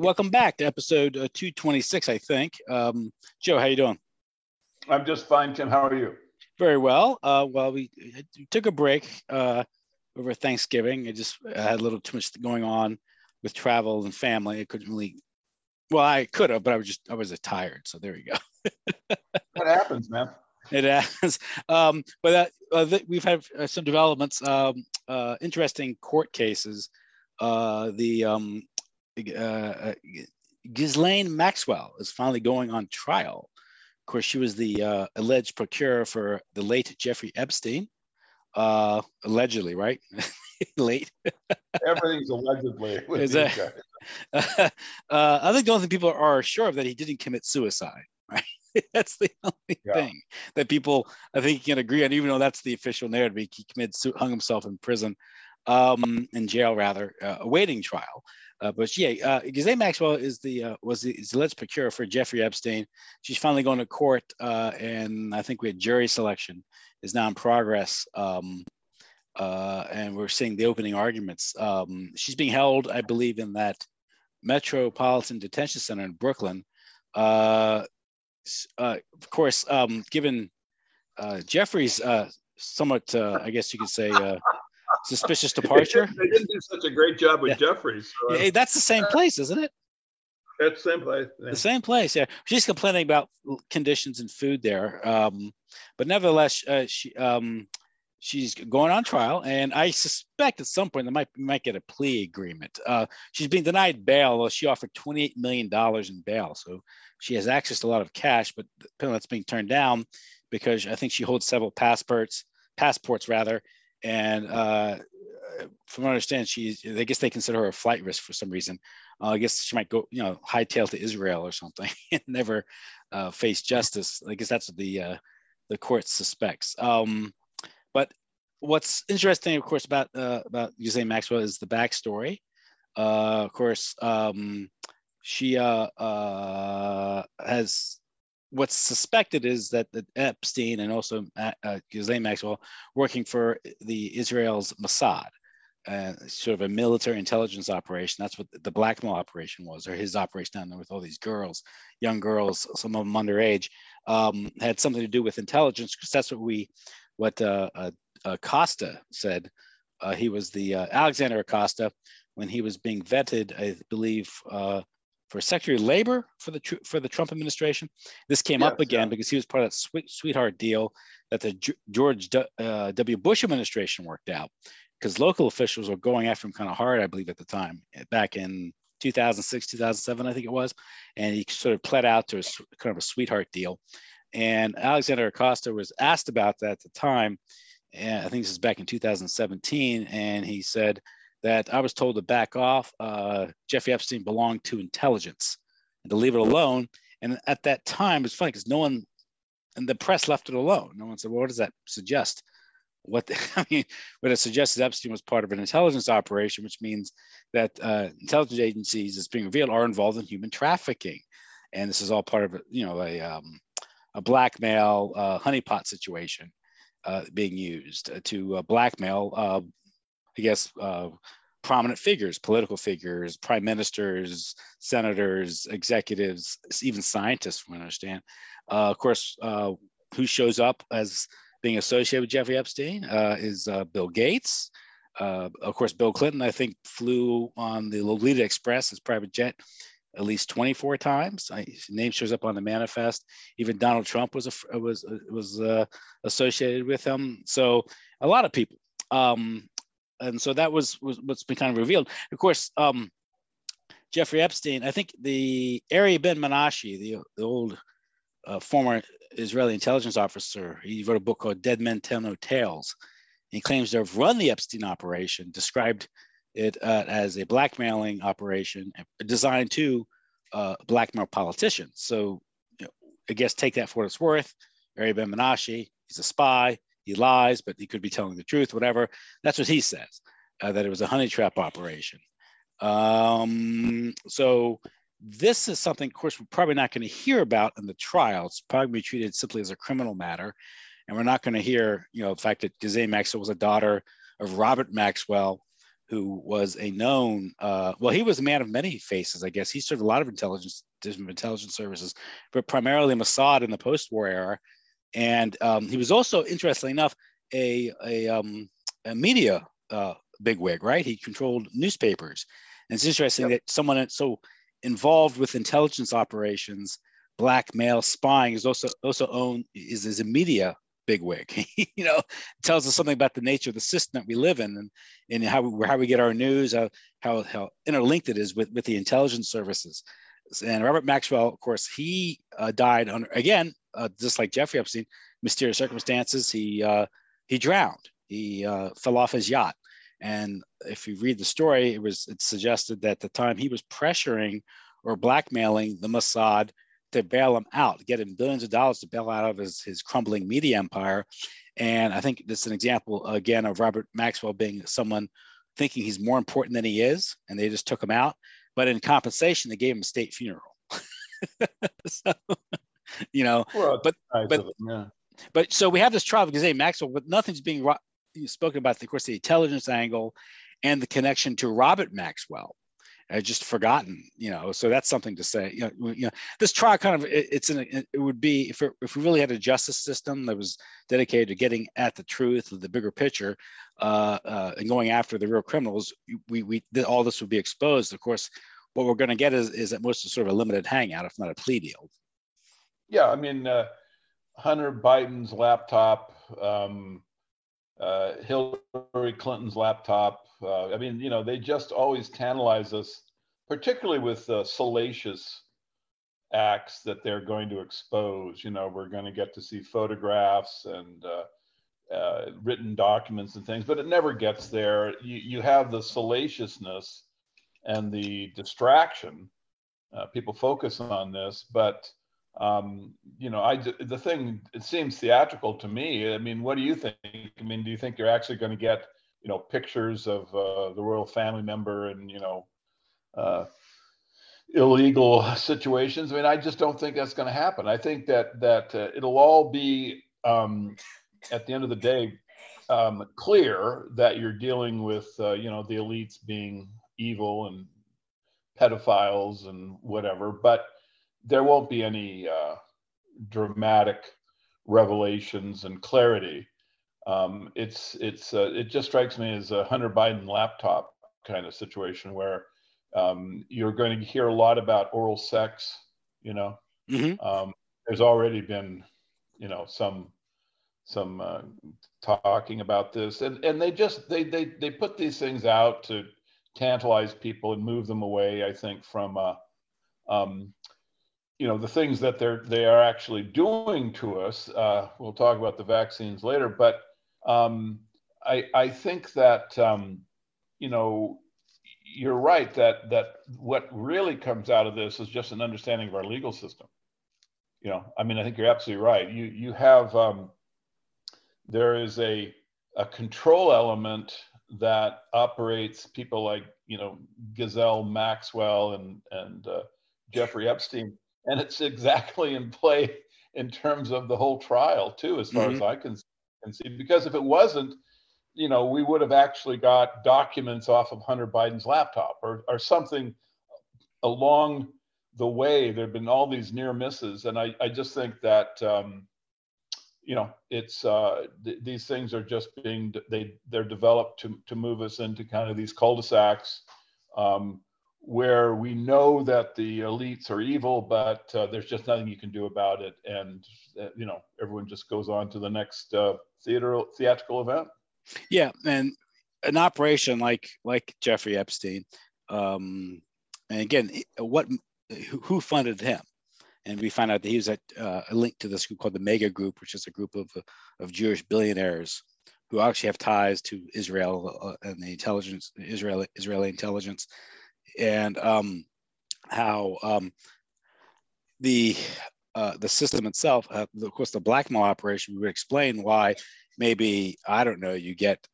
welcome back to episode 226, I think. Joe, how you doing? I'm just fine, Tim. How are you? Very well. We took a break over Thanksgiving. I just had a little too much going on with travel and family. I couldn't really. Well, I could have, but I was tired. So there you go. What happens, man? It has. We've had some developments, interesting court cases. Ghislaine Maxwell is finally going on trial. Of course, she was the alleged procurer for the late Jeffrey Epstein. Allegedly, right? Late. Everything's allegedly. I think the only thing people are sure of that he didn't commit suicide, right? That's the only thing that people, I think, can agree on, even though that's the official narrative. He hung himself in prison, in jail rather, awaiting trial. Ghislaine Maxwell was the alleged procurer for Jeffrey Epstein. She's finally going to court, and I think we had jury selection is now in progress. And we're seeing the opening arguments. She's being held, I believe, in that Metropolitan Detention Center in Brooklyn. Of course, given Jeffrey's somewhat, I guess you could say, suspicious departure. They didn't do such a great job with Jeffrey. So, that's the same place, isn't it? That's the same place. Yeah. The same place, yeah. She's complaining about conditions and food there. But nevertheless, she's going on trial, and I suspect at some point they might get a plea agreement. She's being denied bail. She offered $28 million in bail, so she has access to a lot of cash, but apparently that's being turned down because I think she holds several passports rather, and from what I understand, I guess they consider her a flight risk for some reason. I guess she might go, hightail to Israel or something and never face justice. I guess that's what the court suspects. But what's interesting, of course, about Ghislaine Maxwell is the backstory. Of course, she has what's suspected is that Epstein and also Ghislaine Maxwell working for Israel's Mossad, sort of a military intelligence operation. That's what the blackmail operation was, or his operation down there with all these girls, young girls, some of them underage, had something to do with intelligence, because that's what Acosta said. He was the Alexander Acosta when he was being vetted, I believe, for Secretary of Labor for the Trump administration. This came up again because he was part of that sweetheart deal that the George W. Bush administration worked out, because local officials were going after him kind of hard, I believe, at the time, back in 2006, 2007, I think it was. And he sort of pled out to kind of a sweetheart deal. And Alexander Acosta was asked about that at the time, and I think this is back in 2017, and he said that I was told to back off. Jeffrey Epstein belonged to intelligence and to leave it alone. And at that time, it's funny because no one, and the press left it alone. No one said, well, what does that suggest? What it suggests is Epstein was part of an intelligence operation, which means that intelligence agencies, as being revealed, are involved in human trafficking. And this is all part of a blackmail honeypot situation being used to blackmail, prominent figures, political figures, prime ministers, senators, executives, even scientists, from what I understand. Of course, who shows up as being associated with Jeffrey Epstein is Bill Gates. Of course, Bill Clinton, I think, flew on the Lolita Express, his private jet, at least 24 times. His name shows up on the manifest. Even Donald Trump was associated with him. So a lot of people. And so that was what's been kind of revealed. Of course, Jeffrey Epstein, I think the Ari Ben-Menashe, the old former Israeli intelligence officer, he wrote a book called Dead Men Tell No Tales. He claims to have run the Epstein operation, described it as a blackmailing operation designed to blackmail politicians. So, I guess take that for what it's worth. Ari Ben-Menashe, he's a spy. He lies, but he could be telling the truth, whatever. That's what he says, that it was a honey trap operation. So this is something, of course, we're probably not going to hear about in the trial. It's probably going to be treated simply as a criminal matter. And we're not going to hear, the fact that Ghislaine Maxwell was a daughter of Robert Maxwell, who was a known, well, he was a man of many faces, I guess. He served a lot of different intelligence services, but primarily Mossad in the post-war era. And he was also, interestingly enough, a media bigwig, right? He controlled newspapers. And it's interesting that someone so involved with intelligence operations, blackmail, spying, is also is a media bigwig. Tells us something about the nature of the system that we live in, and how we get our news, how interlinked it is with the intelligence services. And Robert Maxwell, of course, he died under, again, just like Jeffrey Epstein, mysterious circumstances. He drowned. He fell off his yacht. And if you read the story, it suggested that at the time he was pressuring or blackmailing the Mossad to bail him out, get him billions of dollars to bail out of his crumbling media empire. And I think this is an example, again, of Robert Maxwell being someone thinking he's more important than he is, and they just took him out. But in compensation, they gave him a state funeral. So, well, but so we have this trial of Ghislaine Maxwell, but nothing's being spoken about, of course, the intelligence angle and the connection to Robert Maxwell. Just forgotten, so that's something to say. This trial kind of, it would be, if we really had a justice system that was dedicated to getting at the truth of the bigger picture, and going after the real criminals, all this would be exposed. Of course, what we're going to get is at most sort of a limited hangout, if not a plea deal. Yeah, I mean, Hunter Biden's laptop, Hillary Clinton's laptop. I mean, they just always tantalize us, particularly with salacious acts that they're going to expose. We're going to get to see photographs and written documents and things, but it never gets there. You have the salaciousness and the distraction. People focus on this, but the thing, it seems theatrical to me. I mean, what do you think? I mean, do you think you're actually going to get, pictures of the royal family member and, illegal situations? I mean, I just don't think that's going to happen. I think that it'll all be, at the end of the day, clear that you're dealing with, the elites being evil and pedophiles and whatever, but there won't be any dramatic revelations and clarity. It just strikes me as a Hunter Biden laptop kind of situation where you're going to hear a lot about oral sex. Mm-hmm. There's already been, some talking about this, and they put these things out to tantalize people and move them away, I think, from the things that they are actually doing to us. We'll talk about the vaccines later, but I think that you're right that what really comes out of this is just an understanding of our legal system. I mean, I think you're absolutely right. You have there is a control element that operates people like Ghislaine Maxwell and Jeffrey Epstein. And it's exactly in play in terms of the whole trial, too, as far as I can see. Because if it wasn't, we would have actually got documents off of Hunter Biden's laptop or something along the way. There have been all these near misses. And I just think that, it's these things are just they're developed to move us into kind of these cul-de-sacs, where we know that the elites are evil, but there's just nothing you can do about it. And, everyone just goes on to the next theatrical event. Yeah. And an operation like Jeffrey Epstein, and again, who funded him? And we found out that he was at a link to this group called the Mega Group, which is a group of Jewish billionaires who actually have ties to Israel and the intelligence, Israeli intelligence. And how the system itself, of course, the blackmail operation would explain why maybe, I don't know, you get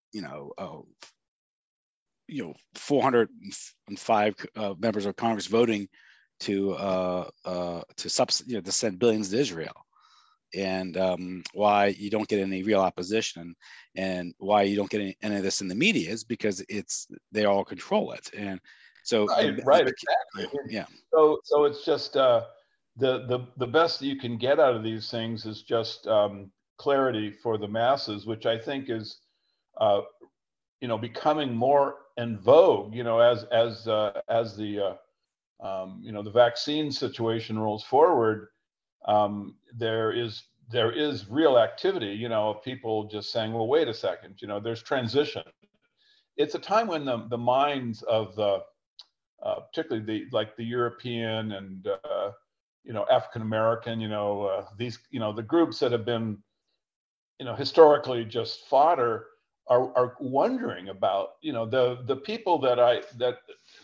405 members of Congress voting to send billions to Israel. and why you don't get any real opposition, and why you don't get any of this in the media is because they all control it. And so right, exactly. yeah. So it's just the best that you can get out of these things is just clarity for the masses, which I think is becoming more in vogue, as the the vaccine situation rolls forward. There is real activity, of people just saying, well, wait a second, there's transition. It's a time when the minds of the particularly the European and African American, these the groups that have been historically just fodder are wondering about the people that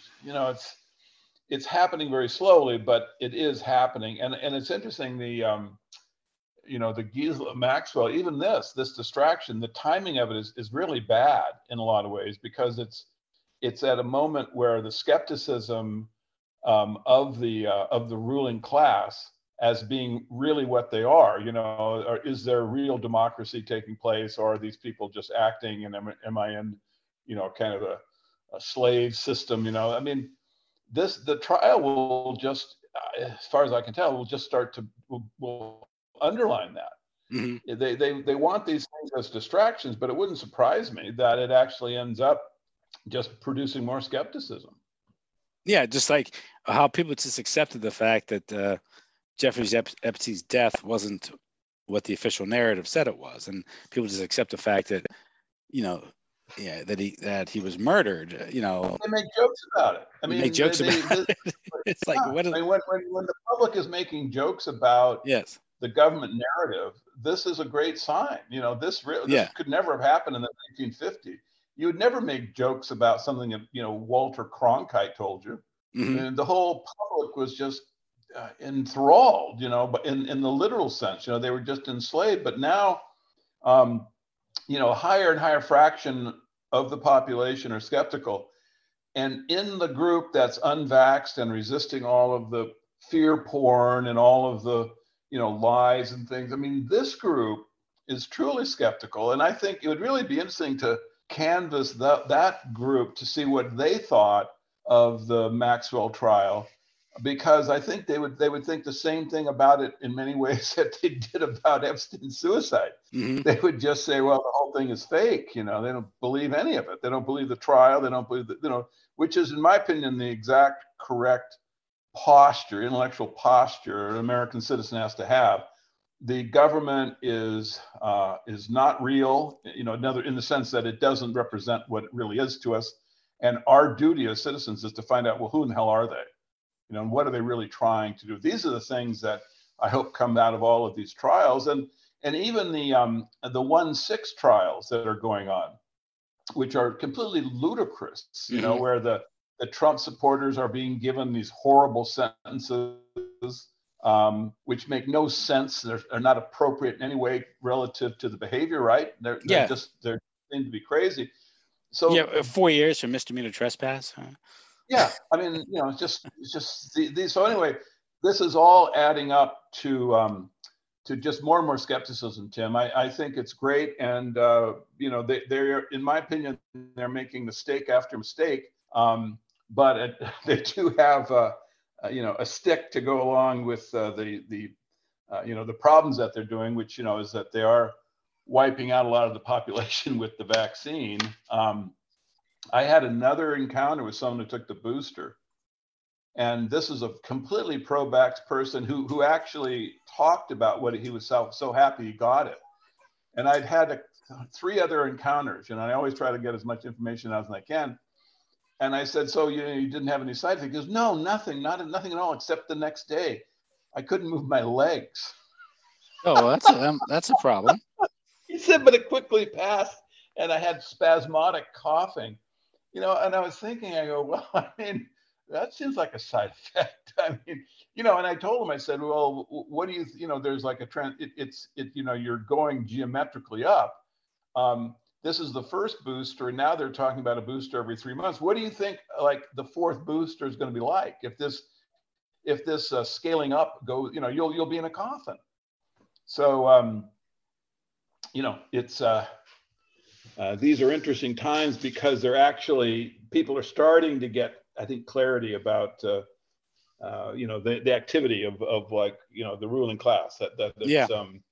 it's happening very slowly, but it is happening. And it's interesting, the Gisela Maxwell, even this distraction, the timing of it is really bad in a lot of ways, because it's at a moment where the skepticism of the ruling class as being really what they are, or is there real democracy taking place, or are these people just acting, and am I in, kind of a slave system? I mean, the trial will just, as far as I can tell, will just start to will underline that. Mm-hmm. They want these things as distractions, but it wouldn't surprise me that it actually ends up just producing more skepticism. Yeah, just like how people just accepted the fact that Jeffrey Epstein's death wasn't what the official narrative said it was, and people just accept the fact that that he was murdered. They make jokes about it. I mean, make jokes about it. It's like, what is... I mean, when the public is making jokes about the government narrative, this is a great sign. This could never have happened in the 1950s. You would never make jokes about something that Walter Cronkite told you. Mm-hmm. And the whole public was just enthralled, but in the literal sense, they were just enslaved. But now, a higher and higher fraction of the population are skeptical. And in the group that's unvaxxed and resisting all of the fear porn and all of the, lies and things, I mean, this group is truly skeptical. And I think it would really be interesting to canvass that group to see what they thought of the Maxwell trial, because I think they would think the same thing about it in many ways that they did about Epstein's suicide. Mm-hmm. They would just say, well, the whole thing is fake. They don't believe any of it. They don't believe the trial. They don't believe which is, in my opinion, the exact correct posture, intellectual posture an American citizen has to have. The government is not real, in the sense that it doesn't represent what it really is to us. And our duty as citizens is to find out, well, who in the hell are they? And what are they really trying to do? These are the things that I hope come out of all of these trials, and even the 1-6 trials that are going on, which are completely ludicrous. Mm-hmm. Where the Trump supporters are being given these horrible sentences, which make no sense. They're not appropriate in any way relative to the behavior. Right? They seem to be crazy. So 4 years for misdemeanor trespass. Huh? Yeah, I mean, it's just these. So anyway, this is all adding up to just more and more skepticism, Tim. I think it's great, and they're, in my opinion, they're making mistake after mistake, but they do have a stick to go along with the problems that they're doing, which is that they are wiping out a lot of the population with the vaccine. I had another encounter with someone who took the booster, and this is a completely pro-vax person who actually talked about what he was so happy he got it. And I'd had 3 other encounters, and I always try to get as much information out as I can. And I said, so you didn't have any side effects? He goes, no, nothing at all, except the next day I couldn't move my legs. Oh, that's a problem. He said, but it quickly passed, and I had spasmodic coughing. And I was thinking, I go, well, I mean, that seems like a side effect. I mean, and I told him, I said, well, what do you, there's like a trend, you're going geometrically up. This is the first booster, and now they're talking about a booster every 3 months. What do you think, like, the 4th booster is going to be like? If this scaling up goes, you'll be in a coffin. So, it's these are interesting times because people are starting to get, I think, clarity about, the activity of like, the ruling class that's, Yeah.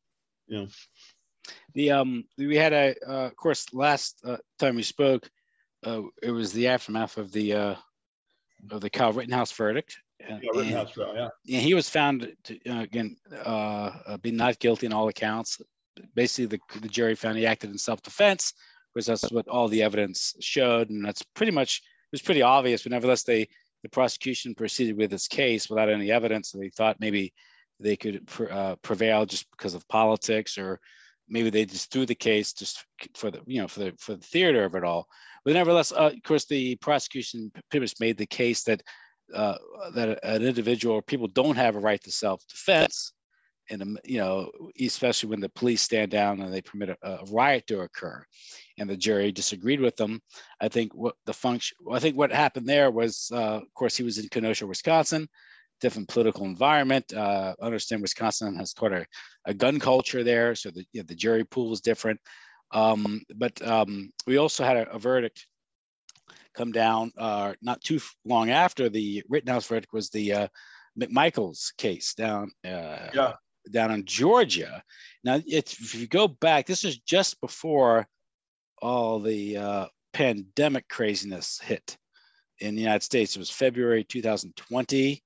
We had of course, last time we spoke, it was the aftermath of the Kyle Rittenhouse verdict. Rittenhouse trial, yeah. And he was found to, be not guilty in all accounts. Basically, the jury found he acted in self-defense, because that's what all the evidence showed, and that's pretty much, it was pretty obvious. But nevertheless, the prosecution proceeded with its case without any evidence. So they thought maybe they could prevail just because of politics, or maybe they just threw the case just for the for the theater of it all. But nevertheless, of course, the prosecution pretty much made the case that that an individual or people don't have a right to self-defense, and especially when the police stand down and they permit a riot to occur, and the jury disagreed with them. I think what happened there was, of course, he was in Kenosha, Wisconsin, different political environment. Understand Wisconsin has quite a gun culture there, so the jury pool is different. But we also had a verdict come down not too long after the Rittenhouse verdict, was the McMichael's case down in Georgia. Now, if you go back, this is just before all the pandemic craziness hit in the United States. It was February 2020.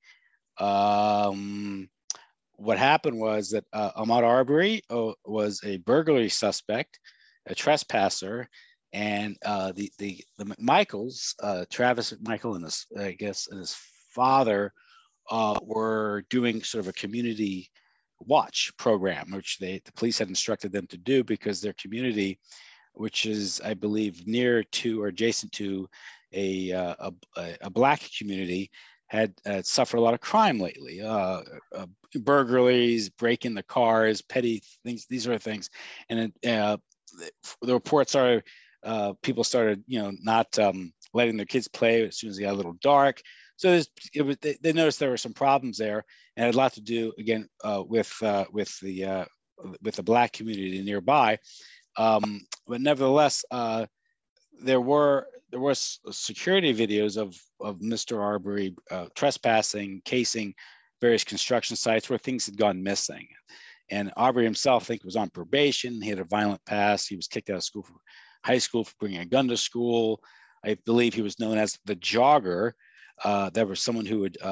What happened was that Ahmaud Arbery was a burglary suspect, a trespasser, and the McMichaels, Travis McMichael and his father were doing sort of a community watch program, which the police had instructed them to do because their community, which is, I believe, near to or adjacent to a Black community, had suffered a lot of crime lately, burglaries, breaking the cars, petty things, these sort of things. And the reports are people started, not letting their kids play as soon as it got a little dark. So they noticed there were some problems there, and it had a lot to do, again, with the Black community nearby. But nevertheless, there was security videos of Mr. Arbery trespassing, casing various construction sites where things had gone missing. And Arbery himself, I think, was on probation. He had a violent past. He was kicked out of high school for bringing a gun to school. I believe he was known as the jogger. There was someone who would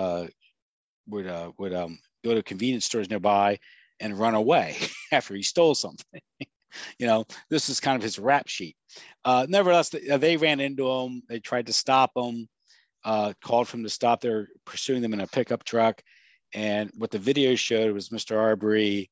go to convenience stores nearby and run away after he stole something. This is kind of his rap sheet. Nevertheless, they ran into him. They tried to stop him, called for him to stop. They're pursuing them in a pickup truck. And what the video showed was Mr. Arbery,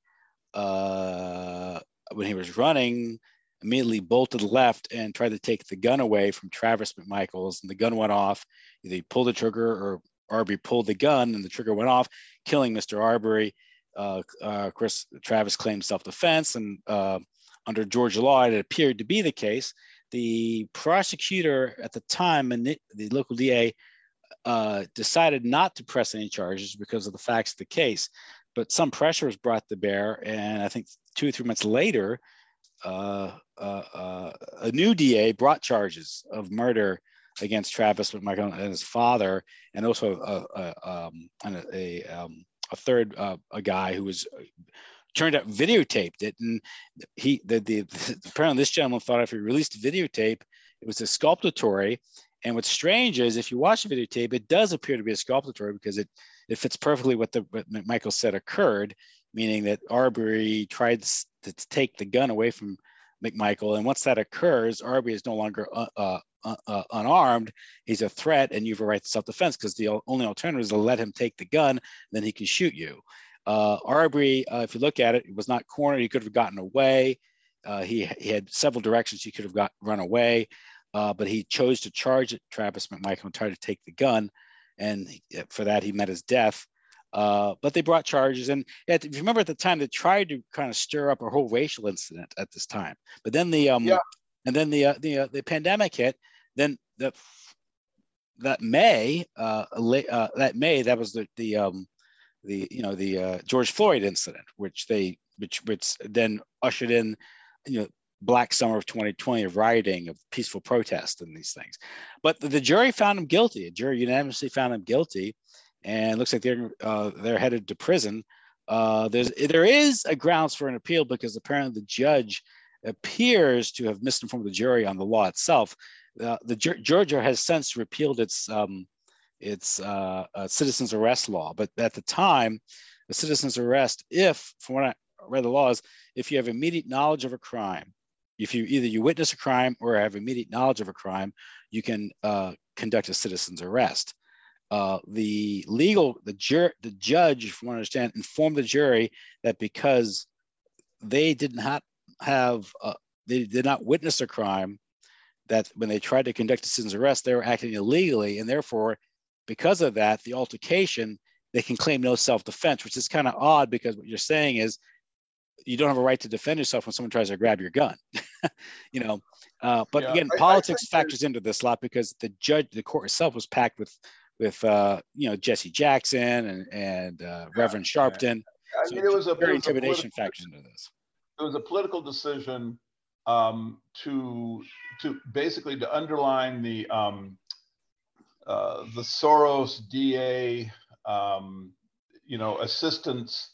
when he was running, immediately bolted left and tried to take the gun away from Travis McMichaels, and the gun went off. Either he pulled the trigger or Arbery pulled the gun and the trigger went off, killing Mr. Arbery. Of course, Travis claimed self-defense, and under Georgia law, it appeared to be the case. The prosecutor at the time and the local DA decided not to press any charges because of the facts of the case. But some pressure was brought to bear, and I think 2 or 3 months later, a new DA brought charges of murder against Travis McMichael and his father, and also a third guy who was turned out videotaped it. And apparently this gentleman thought if he released the videotape, it was exculpatory. And what's strange is if you watch the videotape, it does appear to be exculpatory because it fits perfectly what McMichael said occurred, meaning that Arbery tried to take the gun away from McMichael. And once that occurs, Arbery is no longer unarmed. He's a threat, and you have a right to self-defense because the only alternative is to let him take the gun, then he can shoot you. Arbery, if you look at it, was not cornered. He could have gotten away. He had several directions he could have run away, but he chose to charge at Travis McMichael and tried to take the gun, and for that he met his death. But they brought charges, and if you remember at the time, they tried to kind of stir up a whole racial incident at this time. But then the pandemic hit. Then that May, that was the George Floyd incident, which then ushered in, Black Summer of 2020 of rioting, of peaceful protest, and these things. But the jury found him guilty. A jury unanimously found him guilty, and it looks like they're headed to prison. There is a grounds for an appeal because apparently the judge appears to have misinformed the jury on the law itself. Georgia has since repealed its citizen's arrest law, but at the time, a citizen's arrest, from what I read the laws, if you have immediate knowledge of a crime, if you witness a crime or have immediate knowledge of a crime, you can conduct a citizen's arrest. The judge, from what I understand, informed the jury that because they did not witness a crime, that when they tried to conduct a citizen's arrest, they were acting illegally, and therefore, because of that, the altercation, they can claim no self-defense, which is kind of odd because what you're saying is you don't have a right to defend yourself when someone tries to grab your gun. But again, politics factors into this a lot because the court itself was packed with Jesse Jackson and Reverend Sharpton. I mean, it was very intimidation factors into this. It was a political decision to basically to underline the Soros DA assistance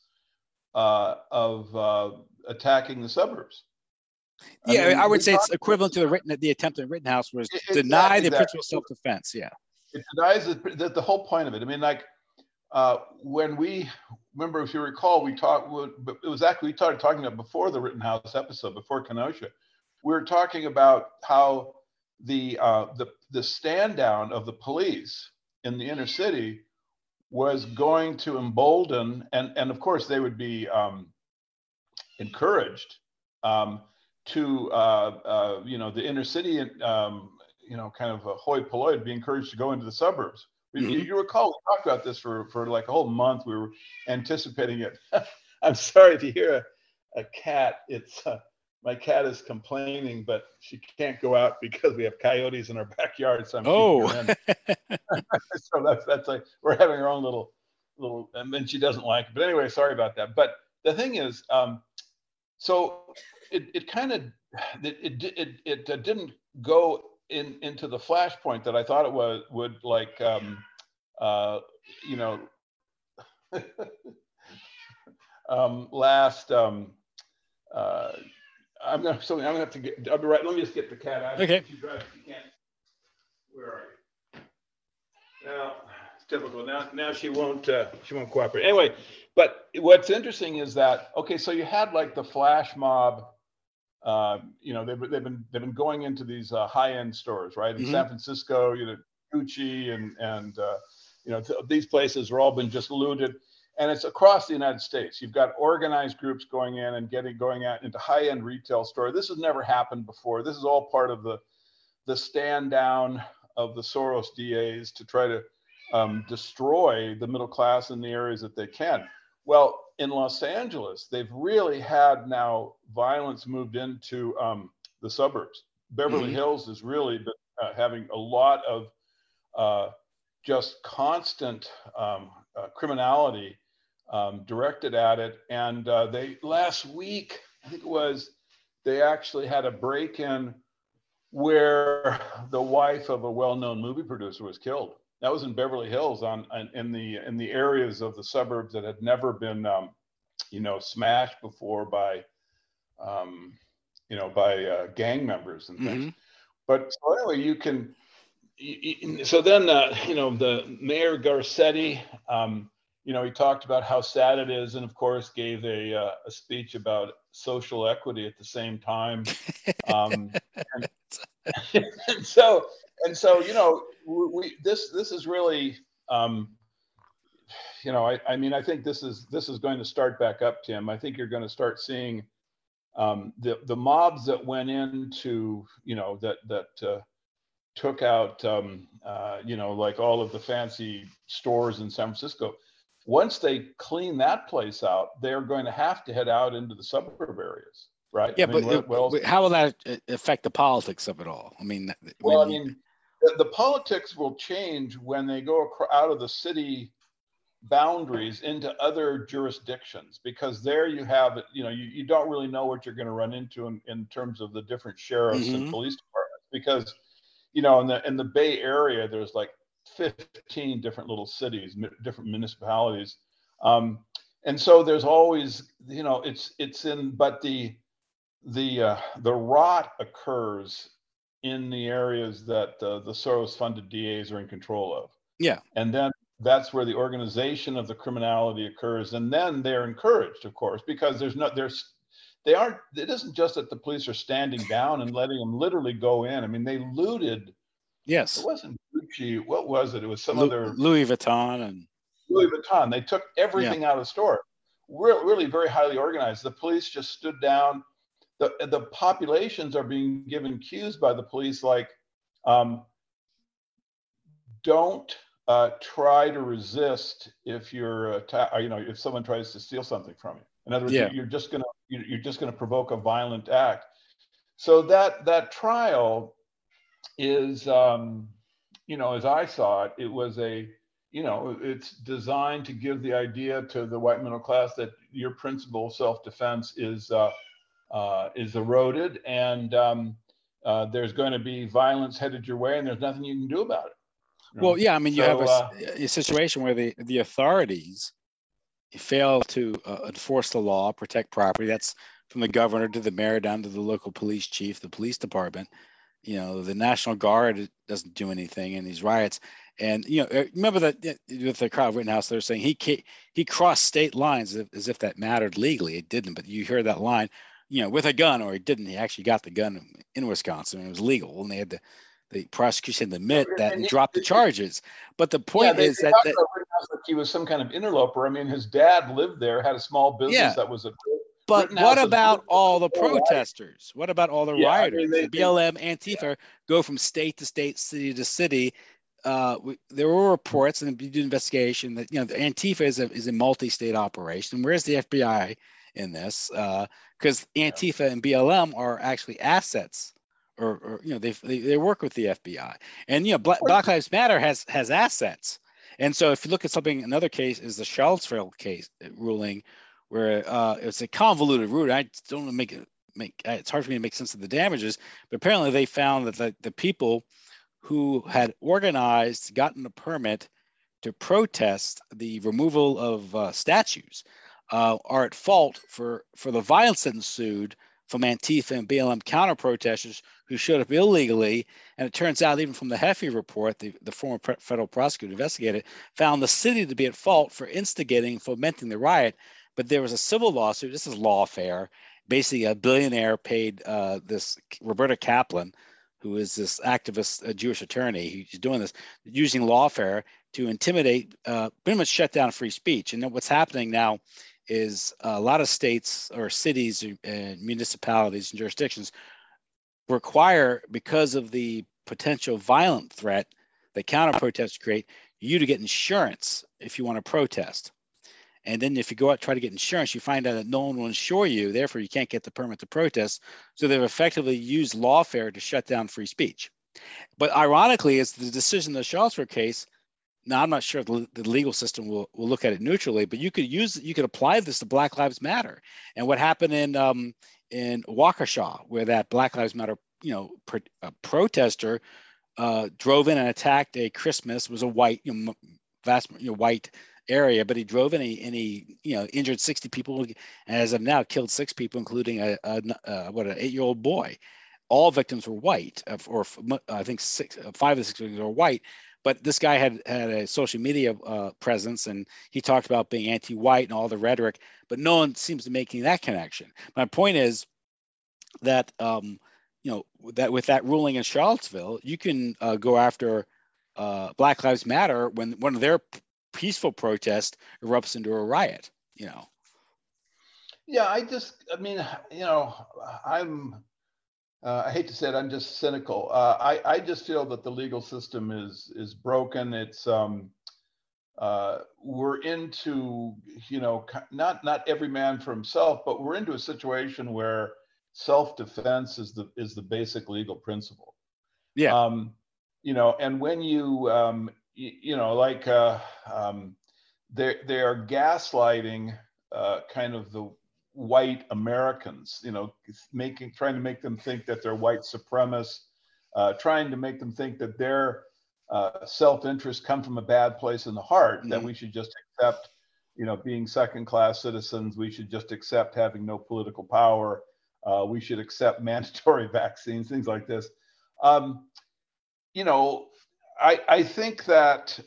of attacking the suburbs. I would say it's equivalent to the attempt at Rittenhouse was deny the principle of self-defense. Yeah, it denies the whole point of it. I mean, like when we remember, if you recall, we started talking about before the Rittenhouse episode, before Kenosha, we were talking about how the stand down of the police in the inner city was going to embolden, and of course they would be encouraged to the inner city, kind of a hoi polloi, be encouraged to go into the suburbs. Mm-hmm. You recall we talked about this for like a whole month. We were anticipating it. I'm sorry to hear a cat. It's my cat is complaining, but she can't go out because we have coyotes in our backyard. So I'm keeping her in. So that's like we're having our own little, and then she doesn't like it. But anyway, sorry about that. But the thing is, so it kind of it didn't go into the flashpoint that I thought it would like last. I'm gonna have to get. I'll be right. Let me just get the cat out. Okay. She drives. She can't. Where are you? Now it's typical. Now she won't cooperate. Anyway, but what's interesting is that so you had like the flash mob. They've been going into these high-end stores, right? In mm-hmm. San Francisco, Gucci and these places are all been just looted. And it's across the United States. You've got organized groups going in and going out into high-end retail store. This has never happened before. This is all part of the stand down of the Soros DAs to try to destroy the middle class in the areas that they can. Well, in Los Angeles, they've really had now violence moved into the suburbs. Beverly mm-hmm. Hills has really been having a lot of just constant criminality directed at it. And they last week, I think it was, they actually had a break-in where the wife of a well-known movie producer was killed. That was in Beverly Hills, in the areas of the suburbs that had never been, smashed before by gang members and things. Mm-hmm. But so anyway, so then, the Mayor Garcetti, he talked about how sad it is, and of course gave a speech about social equity at the same time. And so, this is really, I think this is going to start back up, Tim. I think you're going to start seeing the mobs that went into, that took out, like all of the fancy stores in San Francisco. Once they clean that place out, they're going to have to head out into the suburb areas, right? Yeah, but how will that affect the politics of it all? The politics will change when they go out of the city boundaries into other jurisdictions, because there you have, you don't really know what you're going to run into in terms of the different sheriffs and Mm-hmm. police departments, because, in the Bay Area, there's like 15 different little cities, different municipalities. And so there's always, it's in, but the rot occurs in the areas that the Soros-funded DAs are in control of. Yeah. And then that's where the organization of the criminality occurs. And then they're encouraged, of course, because it isn't just that the police are standing down and letting them literally go in. I mean, they looted. It Yes. wasn't Gucci. What was it? It was some other Louis Vuitton and Louis Vuitton. They took everything out of the store. Really very highly organized. The police just stood down. The populations are being given cues by the police, like, don't try to resist if you're if someone tries to steal something from you. In other words, you're just gonna provoke a violent act. So that trial is, as I saw it, it was it's designed to give the idea to the white middle class that your principle of self-defense is eroded, and there's going to be violence headed your way, and there's nothing you can do about it. Well, yeah, I mean, you have a situation where the authorities fail to enforce the law, protect property. That's from the governor to the mayor down to the local police chief, the police department. The National Guard doesn't do anything in these riots. And remember that with the Kyle Rittenhouse, they're saying he crossed state lines as if that mattered legally. It didn't, but you hear that line, with a gun, or he didn't. He actually got the gun in Wisconsin, and it was legal, and they had the prosecution admit that and drop the charges. But the point is that he was some kind of interloper. I mean, his dad lived there, had a small business that was a. But what about all the protesters? What about all the rioters? The BLM, Antifa go from state to state, city to city. There were reports, and we did investigation that the Antifa is a multi-state operation. Where's the FBI in this? Because Antifa and BLM are actually assets, or they work with the FBI, and Black Lives Matter has assets. And so if you look at another case is the Charlottesville case ruling, where it's a convoluted route. I don't make it's hard for me to make sense of the damages, but apparently they found that the people who had organized, gotten a permit to protest the removal of statues are at fault for the violence that ensued from Antifa and BLM counter protesters who showed up illegally. And it turns out, even from the Heffy report, the former federal prosecutor investigated, found the city to be at fault for instigating and fomenting the riot. But there was a civil lawsuit. This is lawfare. Basically, a billionaire paid this Roberta Kaplan, who is this activist, a Jewish attorney, who's doing this, using lawfare to intimidate, pretty much shut down free speech. And then what's happening now is a lot of states or cities and municipalities and jurisdictions require, because of the potential violent threat that counter protests create, you to get insurance if you want to protest. And then if you go out and try to get insurance, you find out that no one will insure you. Therefore, you can't get the permit to protest. So they've effectively used lawfare to shut down free speech. But ironically, it's the decision in the Charlottesville case. Now, I'm not sure if the legal system will look at it neutrally, but you could apply this to Black Lives Matter. And what happened in Waukesha, where that Black Lives Matter protester drove in and attacked a Christmas, was a white, vast white area, but he drove in and he injured 60 people, and as of now killed 6 people, including an 8-year-old boy. All victims were white, or I think 5 of the 6 victims were white. But this guy had a social media presence, and he talked about being anti-white and all the rhetoric, but no one seems to be making that connection. My point is that that with that ruling in Charlottesville, you can go after Black Lives Matter when one of their peaceful protest erupts into a riot. Yeah, I hate to say it, I'm just cynical. I just feel that the legal system is broken. It's we're into not every man for himself, but we're into a situation where self-defense is the basic legal principle. And when they are gaslighting kind of the white Americans, you know, trying to make them think that they're white supremacists, trying to make them think that their self-interest come from a bad place in the heart, that we should just accept, you know, being second-class citizens, we should just accept having no political power, we should accept mandatory vaccines, things like this. You know, I think that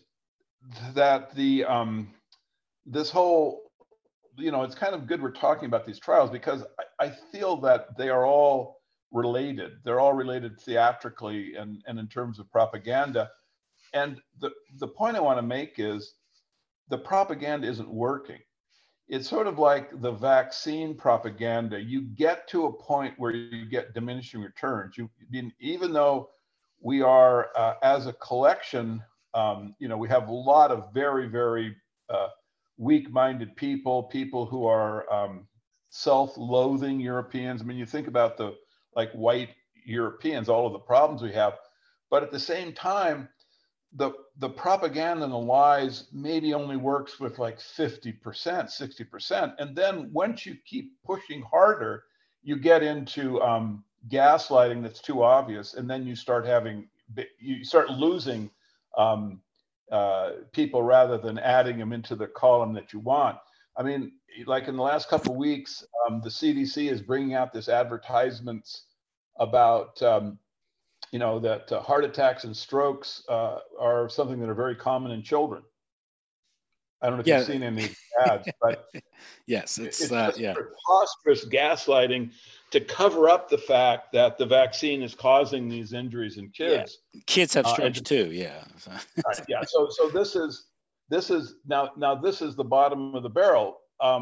the this whole, you know, it's kind of good we're talking about these trials, because I feel that they are all related. They're all related theatrically and in terms of propaganda. And the point I want to make is the propaganda isn't working. It's sort of like the vaccine propaganda. You get to a point where you get diminishing returns. Even though we are, as a collection, you know, we have a lot of very, very weak-minded people who are self-loathing Europeans. I mean, you think about the like white Europeans, all of the problems we have, but at the same time, the propaganda and the lies maybe only works with like 50%, 60%. And then once you keep pushing harder, you get into gaslighting that's too obvious. And then you start losing people rather than adding them into the column that you want. I mean, like in the last couple of weeks, the CDC is bringing out this advertisements about you know, that heart attacks and strokes are something that are very common in children. I don't know if you've seen any of the ads, but yes, it's preposterous gaslighting to cover up the fact that the vaccine is causing these injuries in kids. Yeah. Kids have strokes too. Yeah. Right, yeah. So this is now this is the bottom of the barrel.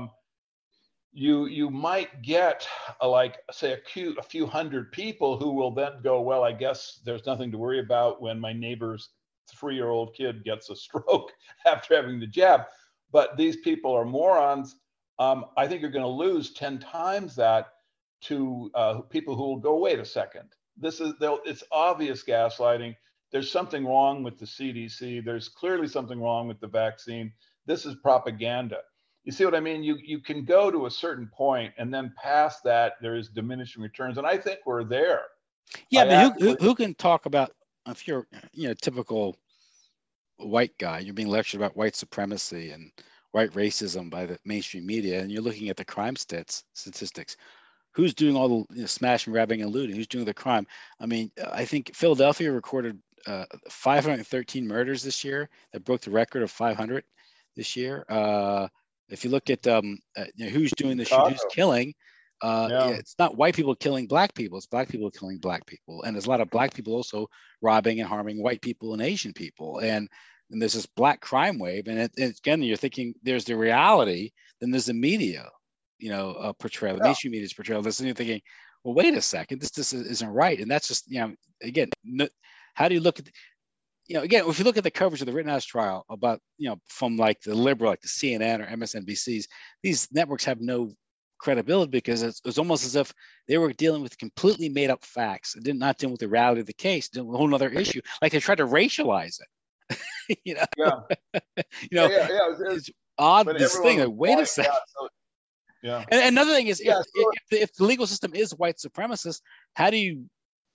You might get like say a few hundred people who will then go, well, I guess there's nothing to worry about when my neighbor's 3-year-old kid gets a stroke after having the jab. But these people are morons. I think you're going to lose 10 times that to people who will go, wait a second. It's obvious gaslighting. There's something wrong with the CDC. There's clearly something wrong with the vaccine. This is propaganda. You see what I mean? You can go to a certain point, and then past that, there is diminishing returns. And I think we're there. Yeah, but who can talk about, if you're, you know, typical white guy, you're being lectured about white supremacy and white racism by the mainstream media, and you're looking at the crime statistics. Who's doing all the, you know, smashing, grabbing, and looting? Who's doing the crime? I mean, I think Philadelphia recorded 513 murders this year. That broke the record of 500 this year. If you look at you know, who's doing the who's killing, it's not white people killing black people. It's black people killing black people, and there's a lot of black people also robbing and harming white people and Asian people. And there's this black crime wave. And again, you're thinking there's the reality, then there's the media, you know, portrayal, the mainstream media's portrayal. This, and you're thinking, well, wait a second, this isn't right. And that's just, you know, again, how do you look at you know, again, if you look at the coverage of the Rittenhouse trial about, you know, from like the liberal, like the CNN or MSNBCs, these networks have no credibility because it's almost as if they were dealing with completely made up facts and not dealing with the reality of the case, dealing with a whole other issue. Like they tried to racialize it. You know, you know, it's odd, this thing. Like, wait a second. And another thing is, if the legal system is white supremacist, how do you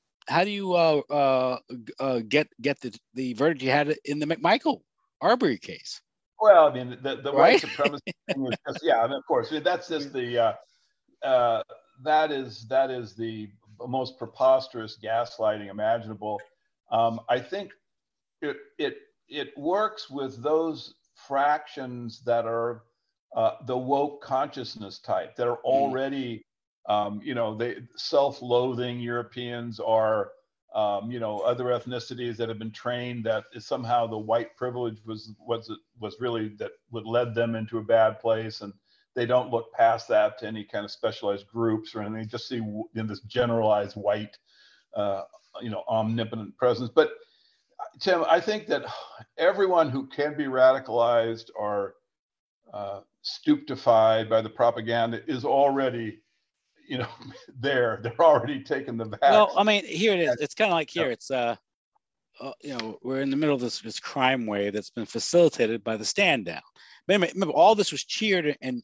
get the verdict you had in the McMichael Arbery case? Well, I mean, the right? White supremacy thing was just, I mean, of course, that's just the that is the most preposterous gaslighting imaginable. I think it works with those fractions that are the woke consciousness type that are already you know, they self-loathing Europeans are you know, other ethnicities that have been trained that is somehow the white privilege was really that would led them into a bad place, and they don't look past that to any kind of specialized groups or anything. They just see in this generalized white you know, omnipotent presence. But Tim, I think that everyone who can be radicalized or stupefied by the propaganda is already, you know, they're already taking the vax. Well, I mean, here it is. It's kind of like here. It's we're in the middle of this crime wave that's been facilitated by the stand down. But remember, all this was cheered and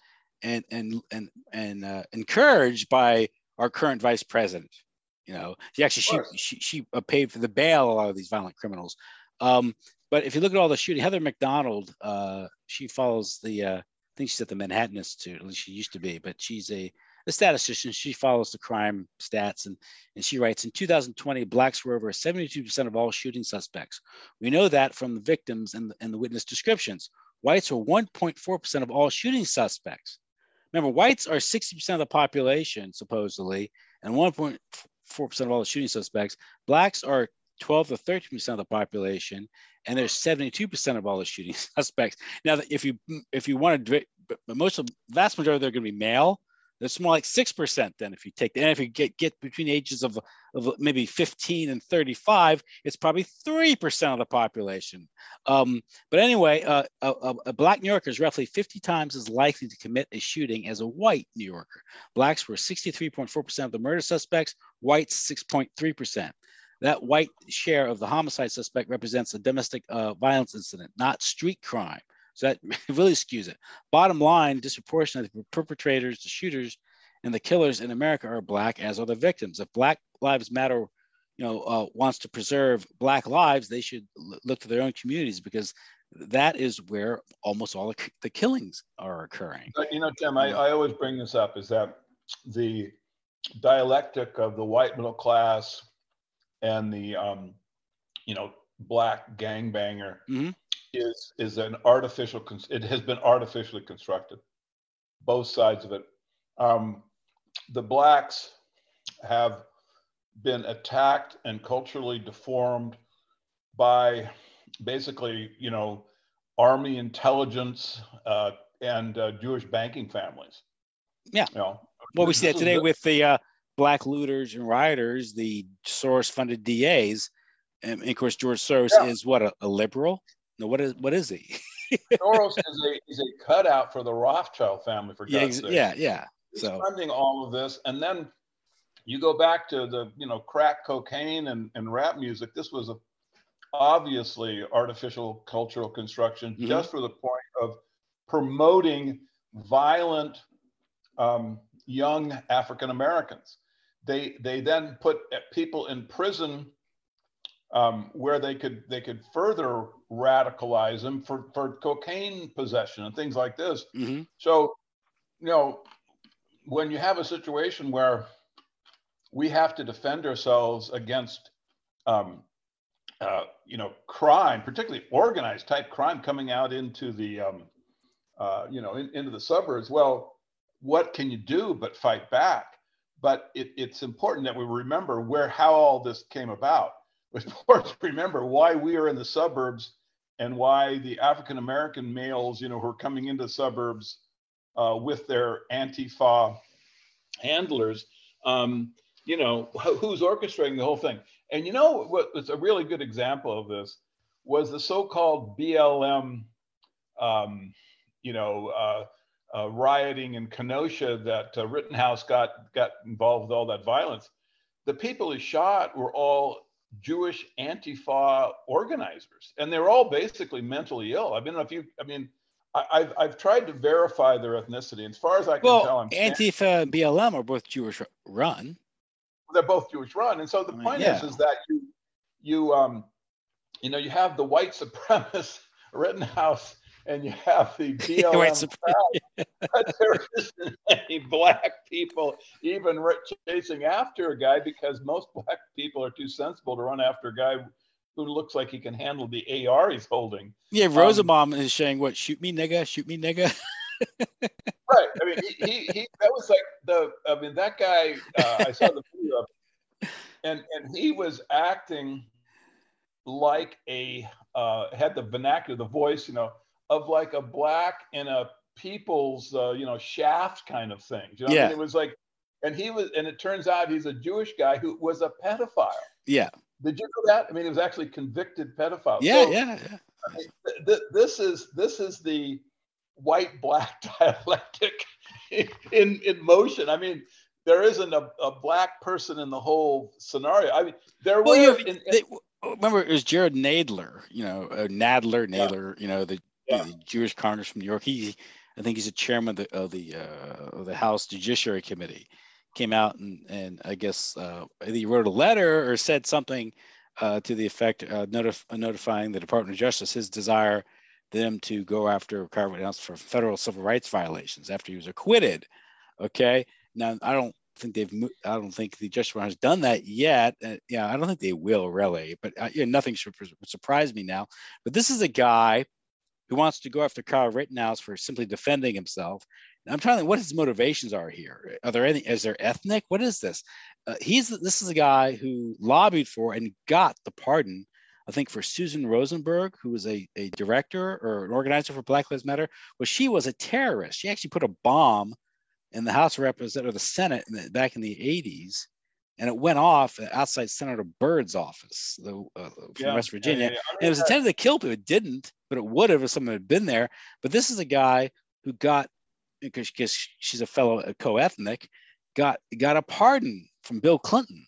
encouraged by our current vice president. She paid for the bail of a lot of these violent criminals. But if you look at all the shooting, Heather McDonald, she follows I think she's at the Manhattan Institute, at least she used to be, but she's a statistician. She follows the crime stats, and she writes, in 2020, blacks were over 72% of all shooting suspects. We know that from the victims and the witness descriptions. Whites are 1.4% of all shooting suspects. Remember, whites are 60% of the population, supposedly, and 1.4% of all the shooting suspects. Blacks are 12 to 13% of the population, and there's 72% of all the shooting suspects. Now, if you want to, vast majority they're going to be male. It's more like 6% then if you take and if you get between the ages of maybe 15 and 35, it's probably 3% of the population. But anyway, a black New Yorker is roughly 50 times as likely to commit a shooting as a white New Yorker. Blacks were 63.4% of the murder suspects, whites 6.3%. That white share of the homicide suspect represents a domestic violence incident, not street crime. So that really skews it. Bottom line, disproportionately, the perpetrators, the shooters, and the killers in America are black, as are the victims. If Black Lives Matter, wants to preserve black lives, they should look to their own communities, because that is where almost all the killings are occurring. But, Tim, I always bring this up, is that the dialectic of the white middle class and the black gangbanger is an artificial. It has been artificially constructed. Both sides of it. The blacks have been attacked and culturally deformed by basically, army intelligence and Jewish banking families. Yeah. Well, we see that today with the black looters and rioters, the Soros-funded DAs, and of course George Soros is what, a liberal? No, what is he? Soros is a cutout for the Rothschild family, for God's sake. Yeah. He's funding all of this, and then you go back to the crack cocaine and rap music. This was obviously artificial cultural construction, just for the point of promoting violent young African Americans. They then put people in prison where they could further radicalize them for cocaine possession and things like this. So, when you have a situation where we have to defend ourselves against, crime, particularly organized type crime coming out into the, into the suburbs, well, what can you do but fight back? But it's important that we remember how all this came about. It's important to remember why we are in the suburbs and why the African-American males, who are coming into suburbs with their Antifa handlers, who's orchestrating the whole thing. And what was a really good example of this was the so-called BLM, rioting in Kenosha that Rittenhouse got involved with all that violence. The people he shot were all Jewish Antifa organizers, and they're all basically mentally ill. I've tried to verify their ethnicity. As far as I can tell, Antifa and BLM are both Jewish run. They're both Jewish run, and so the point is that you have the white supremacist Rittenhouse, and you have the BLM crowd, but there isn't any black people even chasing after a guy, because most black people are too sensible to run after a guy who looks like he can handle the AR he's holding. Yeah, Rosenbaum is saying, "What? Shoot me, nigga! Shoot me, nigga!" Right. I mean, he that was like that guy. I saw the video of it, and he was acting like had the vernacular, the voice, of like a black in a people's, Shaft kind of thing. Do you know what I mean? It was like, and it turns out he's a Jewish guy who was a pedophile. Yeah. Did you know that? I mean, he was actually convicted pedophile. Yeah. I mean, this is the white black dialectic in motion. I mean, there isn't a black person in the whole scenario. I mean, remember it was Jared Nadler, Nadler, the Jewish Congress from New York. I think he's a chairman of the House Judiciary Committee. Came out and I guess he wrote a letter or said something to the effect notifying the Department of Justice his desire them to go after Kyle Rittenhouse for federal civil rights violations after he was acquitted. Okay, now I don't think the Justice Department has done that yet. I don't think they will really, but nothing should surprise me now. But this is a guy who wants to go after Kyle Rittenhouse for simply defending himself. And I'm trying to think what his motivations are here. Is there ethnic? What is this? This is a guy who lobbied for and got the pardon, I think, for Susan Rosenberg, who was a director or an organizer for Black Lives Matter. Well, she was a terrorist. She actually put a bomb in the House of Representatives or the Senate back in the 80s, and it went off outside Senator Byrd's office from West Virginia. And it was intended to kill people. It didn't, but it would have if someone had been there. But this is a guy who got, because she's a fellow co-ethnic, got a pardon from Bill Clinton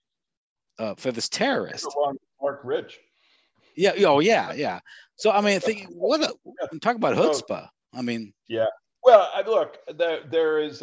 for this terrorist. Mark Rich. Yeah. Oh, yeah. So I mean, talk about chutzpah. I mean, yeah. Well, look, there is,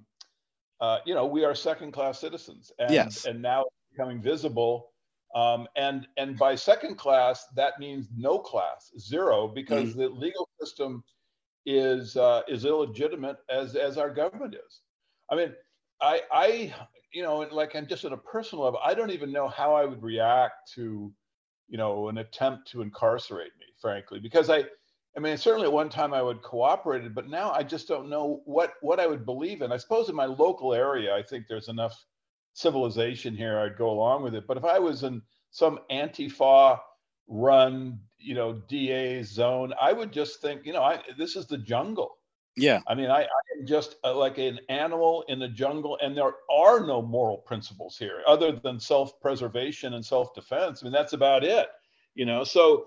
we are second-class citizens, and yes. And now it's becoming visible, and by second class that means no class, zero, because the legal system is illegitimate as our government is. I mean, I like, I'm just at a personal level, I don't even know how I would react to, an attempt to incarcerate me, frankly, because I mean, certainly at one time I would cooperate, but now I just don't know what I would believe in. I suppose in my local area, I think there's enough civilization here, I'd go along with it. But if I was in some Antifa run, DA zone, I would just think, this is the jungle. Yeah. I mean, I am just like an animal in the jungle, and there are no moral principles here other than self-preservation and self-defense. I mean, that's about it, So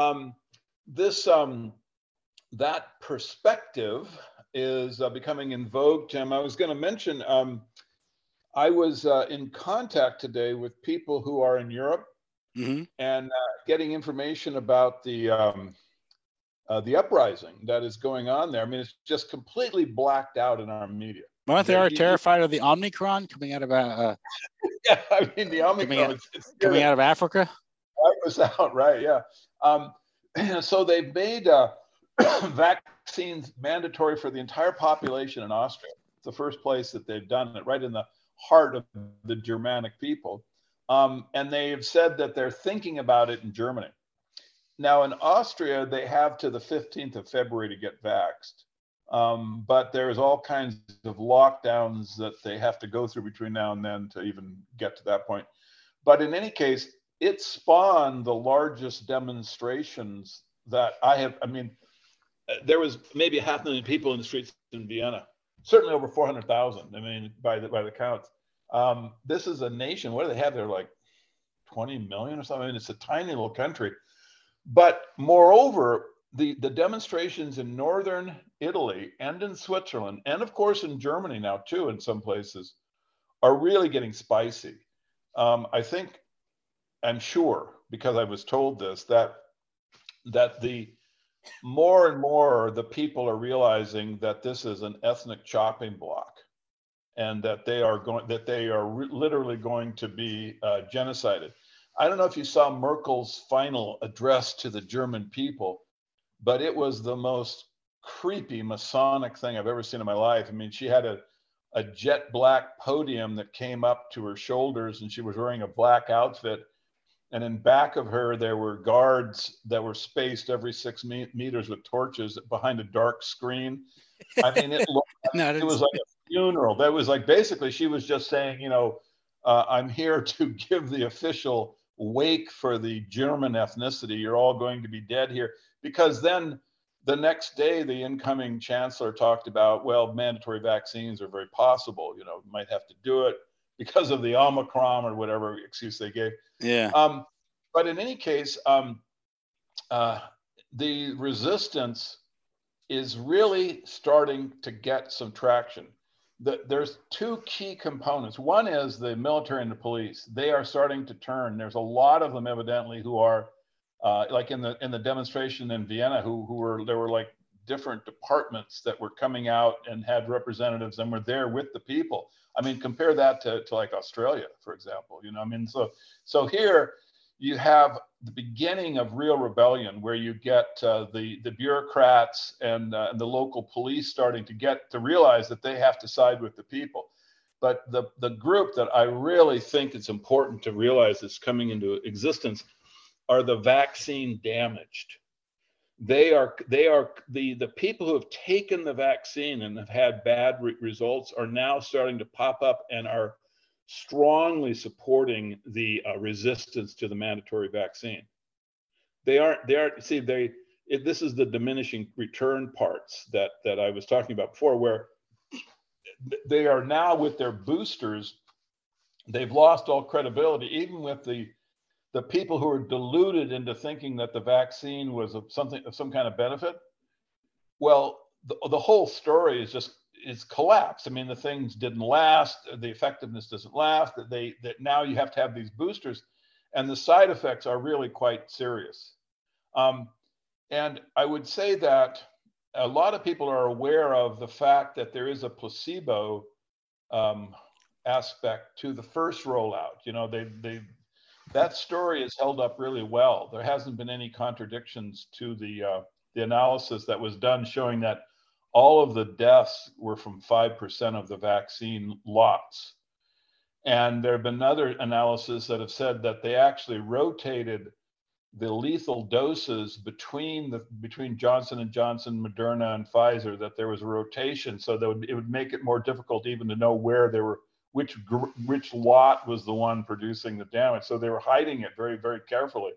that perspective is becoming in vogue, Tim. I was going to mention, I was in contact today with people who are in Europe and getting information about the uprising that is going on there. I mean, it's just completely blacked out in our media. Aren't they terrified of the Omicron coming out of yeah, I mean, the Omicron coming out of Africa? Wipe us out, right? Yeah. So they've made vaccines mandatory for the entire population in Austria. It's the first place that they've done it, right in the heart of the Germanic people. And they've said that they're thinking about it in Germany. Now, in Austria, they have to the 15th of February to get vaxxed. But there's all kinds of lockdowns that they have to go through between now and then to even get to that point. But in any case, it spawned the largest demonstrations that there was maybe 500,000 people in the streets in Vienna, certainly over 400,000. I mean, by the counts. This is a nation, what do they have there, like 20 million or something? I mean, it's a tiny little country. But moreover, the demonstrations in northern Italy and in Switzerland, and of course in Germany now too, in some places, are really getting spicy. I'm sure, because I was told this, that the more and more the people are realizing that this is an ethnic chopping block, and that they are literally going to be genocided. I don't know if you saw Merkel's final address to the German people, but it was the most creepy Masonic thing I've ever seen in my life. I mean, she had a jet black podium that came up to her shoulders, and she was wearing a black outfit. And in back of her, there were guards that were spaced every 6 meters with torches behind a dark screen. I mean, it was like a funeral. That was like, basically, she was just saying, I'm here to give the official wake for the German ethnicity. You're all going to be dead here. Because then the next day, the incoming chancellor talked about, well, mandatory vaccines are very possible. Might have to do it because of the Omicron or whatever excuse they gave. Yeah. But in any case, the resistance is really starting to get some traction. there's two key components. One is the military and the police. They are starting to turn. There's a lot of them evidently who are like in the demonstration in Vienna, who were, there were like different departments that were coming out and had representatives and were there with the people. I mean, compare that to like Australia, for example. You know, I mean, so here you have the beginning of real rebellion, where you get the bureaucrats and the local police starting to realize that they have to side with the people. But the group that I really think it's important to realize is coming into existence are the vaccine damaged. They are the people who have taken the vaccine and have had bad results are now starting to pop up and are strongly supporting the resistance to the mandatory vaccine. This is the diminishing return parts that I was talking about before, where they are now with their boosters, they've lost all credibility, even with the people who are deluded into thinking that the vaccine was of some kind of benefit. Well, the whole story is collapsed. I mean, the things didn't last, the effectiveness doesn't last, that now you have to have these boosters, and the side effects are really quite serious. And I would say that a lot of people are aware of the fact that there is a placebo aspect to the first rollout. You know, that story is held up really well. There hasn't been any contradictions to the analysis that was done showing that all of the deaths were from 5% of the vaccine lots. And there have been other analyses that have said that they actually rotated the lethal doses between Johnson & Johnson, Moderna, and Pfizer, that there was a rotation, so that it would make it more difficult even to know where they were, which lot was the one producing the damage. So they were hiding it very, very carefully.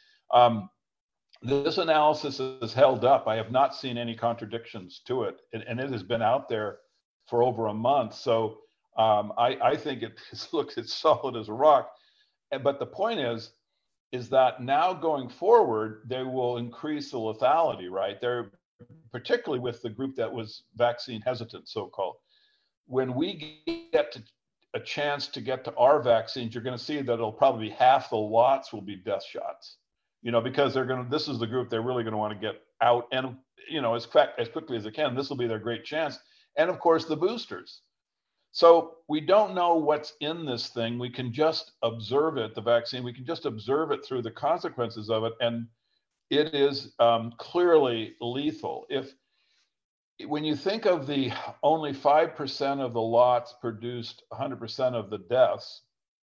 This analysis is held up. I have not seen any contradictions to it, and it has been out there for over a month. So I think it's solid as a rock. But the point is that now going forward, they will increase the lethality, right? They're particularly with the group that was vaccine hesitant, so-called. When we get to a chance to get to our vaccines, you're going to see that it'll probably be half the lots will be death shots, you know, because this is the group they're really going to want to get out, and, you know, as quickly as they can. This will be their great chance. And of course, the boosters. So we don't know what's in this thing. We can just observe it, the vaccine. We can just observe it through the consequences of it. And it is clearly lethal. When you think of the only 5% of the lots produced 100% of the deaths,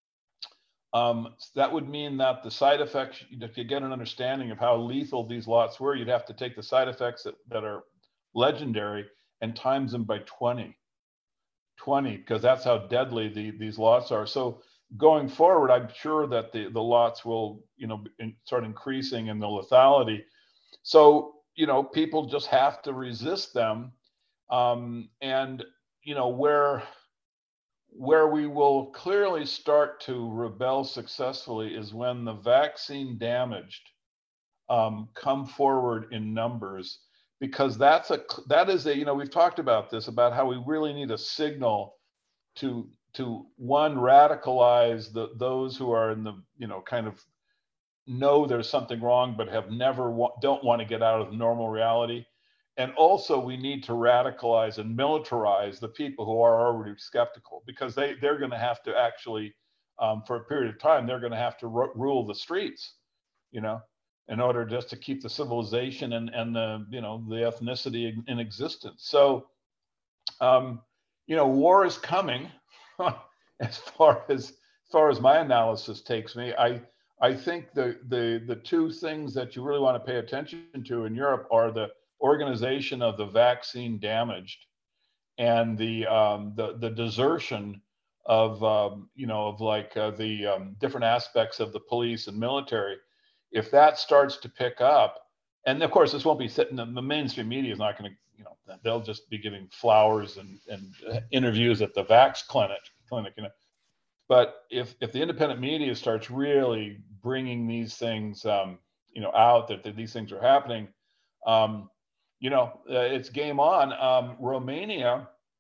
that would mean that the side effects, to get an understanding of how lethal these lots were, you'd have to take the side effects that are legendary and times them by 20, because that's how deadly these lots are. So going forward, I'm sure that the lots will, you know, start increasing in the lethality. So, you know, people just have to resist them. And, you know, where we will clearly start to rebel successfully is when the vaccine damaged come forward in numbers, because that is a, you know, we've talked about this, about how we really need a signal to one, radicalize those who are in the, you know, kind of know there's something wrong, but have don't want to get out of normal reality. And also we need to radicalize and militarize the people who are already skeptical, because they're going to have to actually, for a period of time, they're going to have to rule the streets, you know, in order just to keep the civilization and the, you know, the ethnicity in existence. So, you know, war is coming. As far as my analysis takes me, I think the two things that you really want to pay attention to in Europe are the organization of the vaccine damaged and the desertion of you know, of like the different aspects of the police and military. If that starts to pick up, and of course this won't be sitting, the mainstream media is not going to, you know, they'll just be giving flowers and interviews at the Vax clinic, you know. But if the independent media starts really bringing these things, you know, out, that these things are happening, you know, it's game on. Romania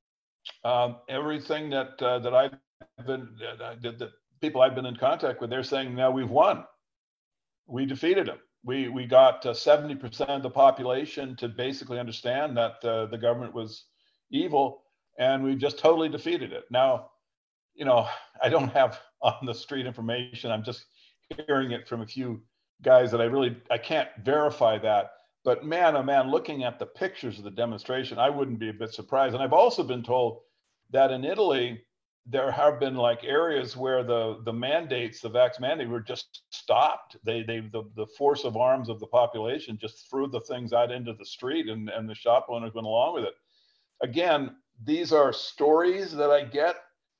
Everything that I've been, that people I've been in contact with, they're saying now we've won. We defeated them. We got 70% of the population to basically understand that the government was evil, and we've just totally defeated it. Now, I don't have on the street information. I'm just hearing it from a few guys that I can't verify that. But man, oh man, looking at the pictures of the demonstration, I wouldn't be a bit surprised. And I've also been told that in Italy, there have been like areas where the mandates, the vax mandate, were just stopped. The force of arms of the population just threw the things out into the street, and the shop owners went along with it. Again, these are stories that I get.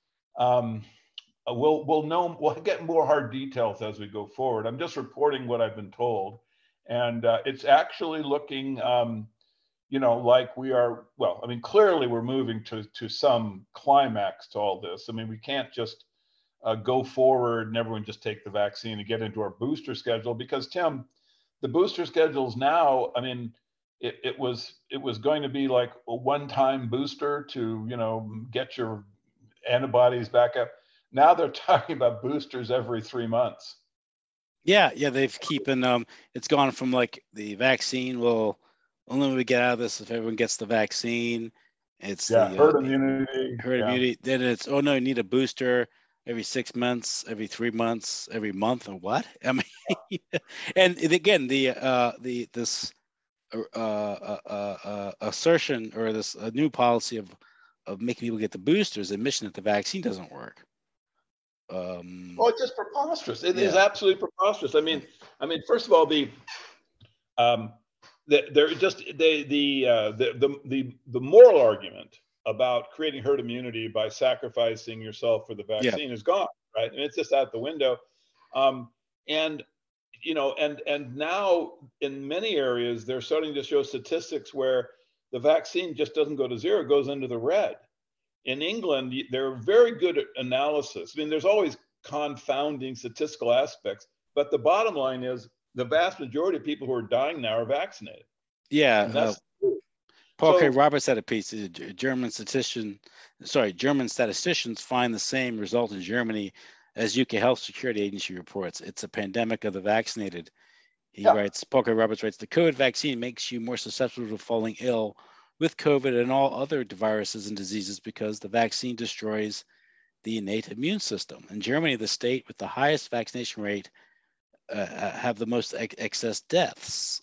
We'll get more hard details as we go forward. I'm just reporting what I've been told, and it's actually looking, like we are. Well, I mean, clearly we're moving to some climax to all this. I mean, we can't just go forward and everyone just take the vaccine and get into our booster schedule, because Tim, the booster schedules now, I mean, it was going to be like a one-time booster to get your antibodies back up. Now they're talking about boosters every 3 months. Yeah, they've keeping it's gone from like the vaccine will only when we get out of this if everyone gets the vaccine. It's herd immunity. Herd immunity. Then it's no, you need a booster every 6 months, every 3 months, every month, or what? I mean, and again, this assertion or this new policy of making people get the boosters, admission that the vaccine doesn't work. It's just preposterous. It is absolutely preposterous. I mean, first of all, the moral argument about creating herd immunity by sacrificing yourself for the vaccine is gone, right? And it's just out the window. And now in many areas they're starting to show statistics where the vaccine just doesn't go to zero; it goes into the red. In England, they're very good at analysis. I mean, there's always confounding statistical aspects, but the bottom line is the vast majority of people who are dying now are vaccinated. Yeah. Paul K. Roberts had a piece. German statisticians find the same result in Germany as UK Health Security Agency reports. It's a pandemic of the vaccinated. He writes, Paul K. Roberts writes, the COVID vaccine makes you more susceptible to falling ill with COVID and all other viruses and diseases because the vaccine destroys the innate immune system. In Germany, the state with the highest vaccination rate have the most excess deaths.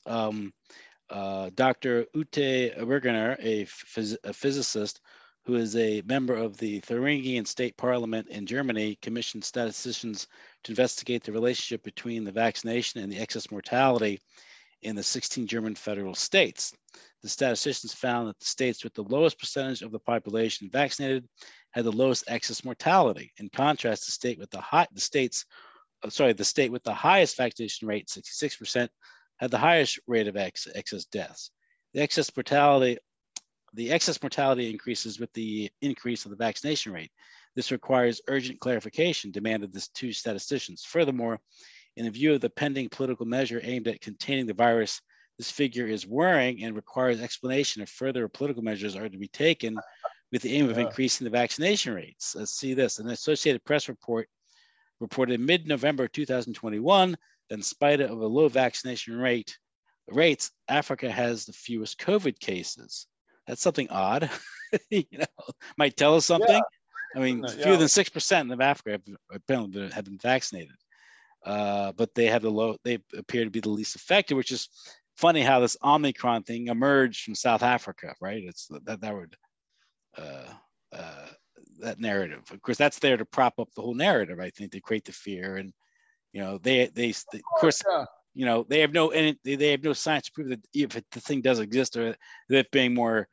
Dr. Ute Wegener, a physicist who is a member of the Thuringian State Parliament in Germany, commissioned statisticians to investigate the relationship between the vaccination and the excess mortality in the 16 German federal states. The statisticians found that the states with the lowest percentage of the population vaccinated had the lowest excess mortality. In contrast, the state with the highest vaccination rate, 66%, had the highest rate of excess deaths. The excess mortality increases with the increase of the vaccination rate. This requires urgent clarification, demanded the two statisticians. Furthermore, in view of the pending political measure aimed at containing the virus, this figure is worrying and requires explanation if further political measures are to be taken with the aim of increasing the vaccination rates. Let's see this. An Associated Press report reported in mid-November 2021 that in spite of a low vaccination rates, Africa has the fewest COVID cases. That's something odd. Might tell us something. I mean, fewer than 6% of Africa have been vaccinated. But they appear to be the least affected, which is funny how this Omicron thing emerged from South Africa, right? It's that narrative. Of course, that's there to prop up the whole narrative. I think they create the fear, and they of course they have no science to prove that if the thing does exist or that it being more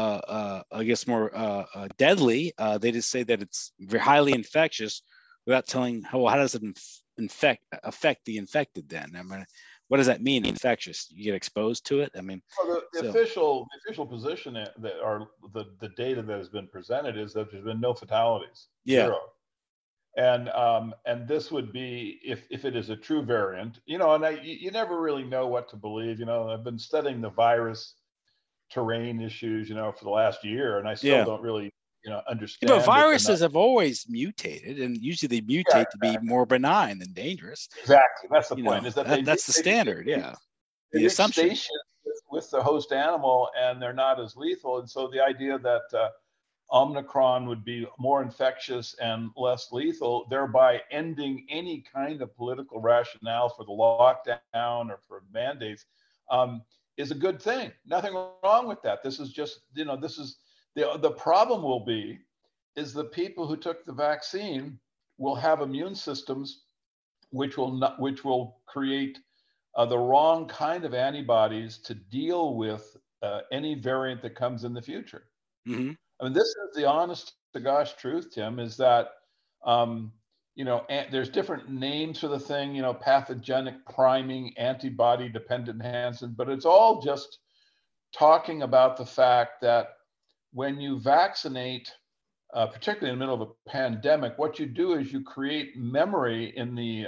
deadly. They just say that it's very highly infectious without telling how does it affect the infected then? I mean, what does that mean, infectious? You get exposed to it? I mean, the official position the data that has been presented is that there's been no fatalities. Zero. And this would be if it is a true variant, and you never really know what to believe. I've been studying the virus terrain issues, for the last year, and I still don't really understand. But viruses have always mutated, and usually they mutate to be more benign than dangerous. Exactly. That's the point. Is that that's the standard. They the assumption station with the host animal, and they're not as lethal. And so the idea that Omicron would be more infectious and less lethal, thereby ending any kind of political rationale for the lockdown or for mandates, is a good thing. Nothing wrong with that. This is just, this is the problem will be is the people who took the vaccine will have immune systems which will create the wrong kind of antibodies to deal with any variant that comes in the future. Mm-hmm. I mean, this is the honest to gosh truth, Tim, is that, there's different names for the thing, pathogenic priming, antibody dependent enhancement, but it's all just talking about the fact that when you vaccinate, particularly in the middle of a pandemic, what you do is you create memory in the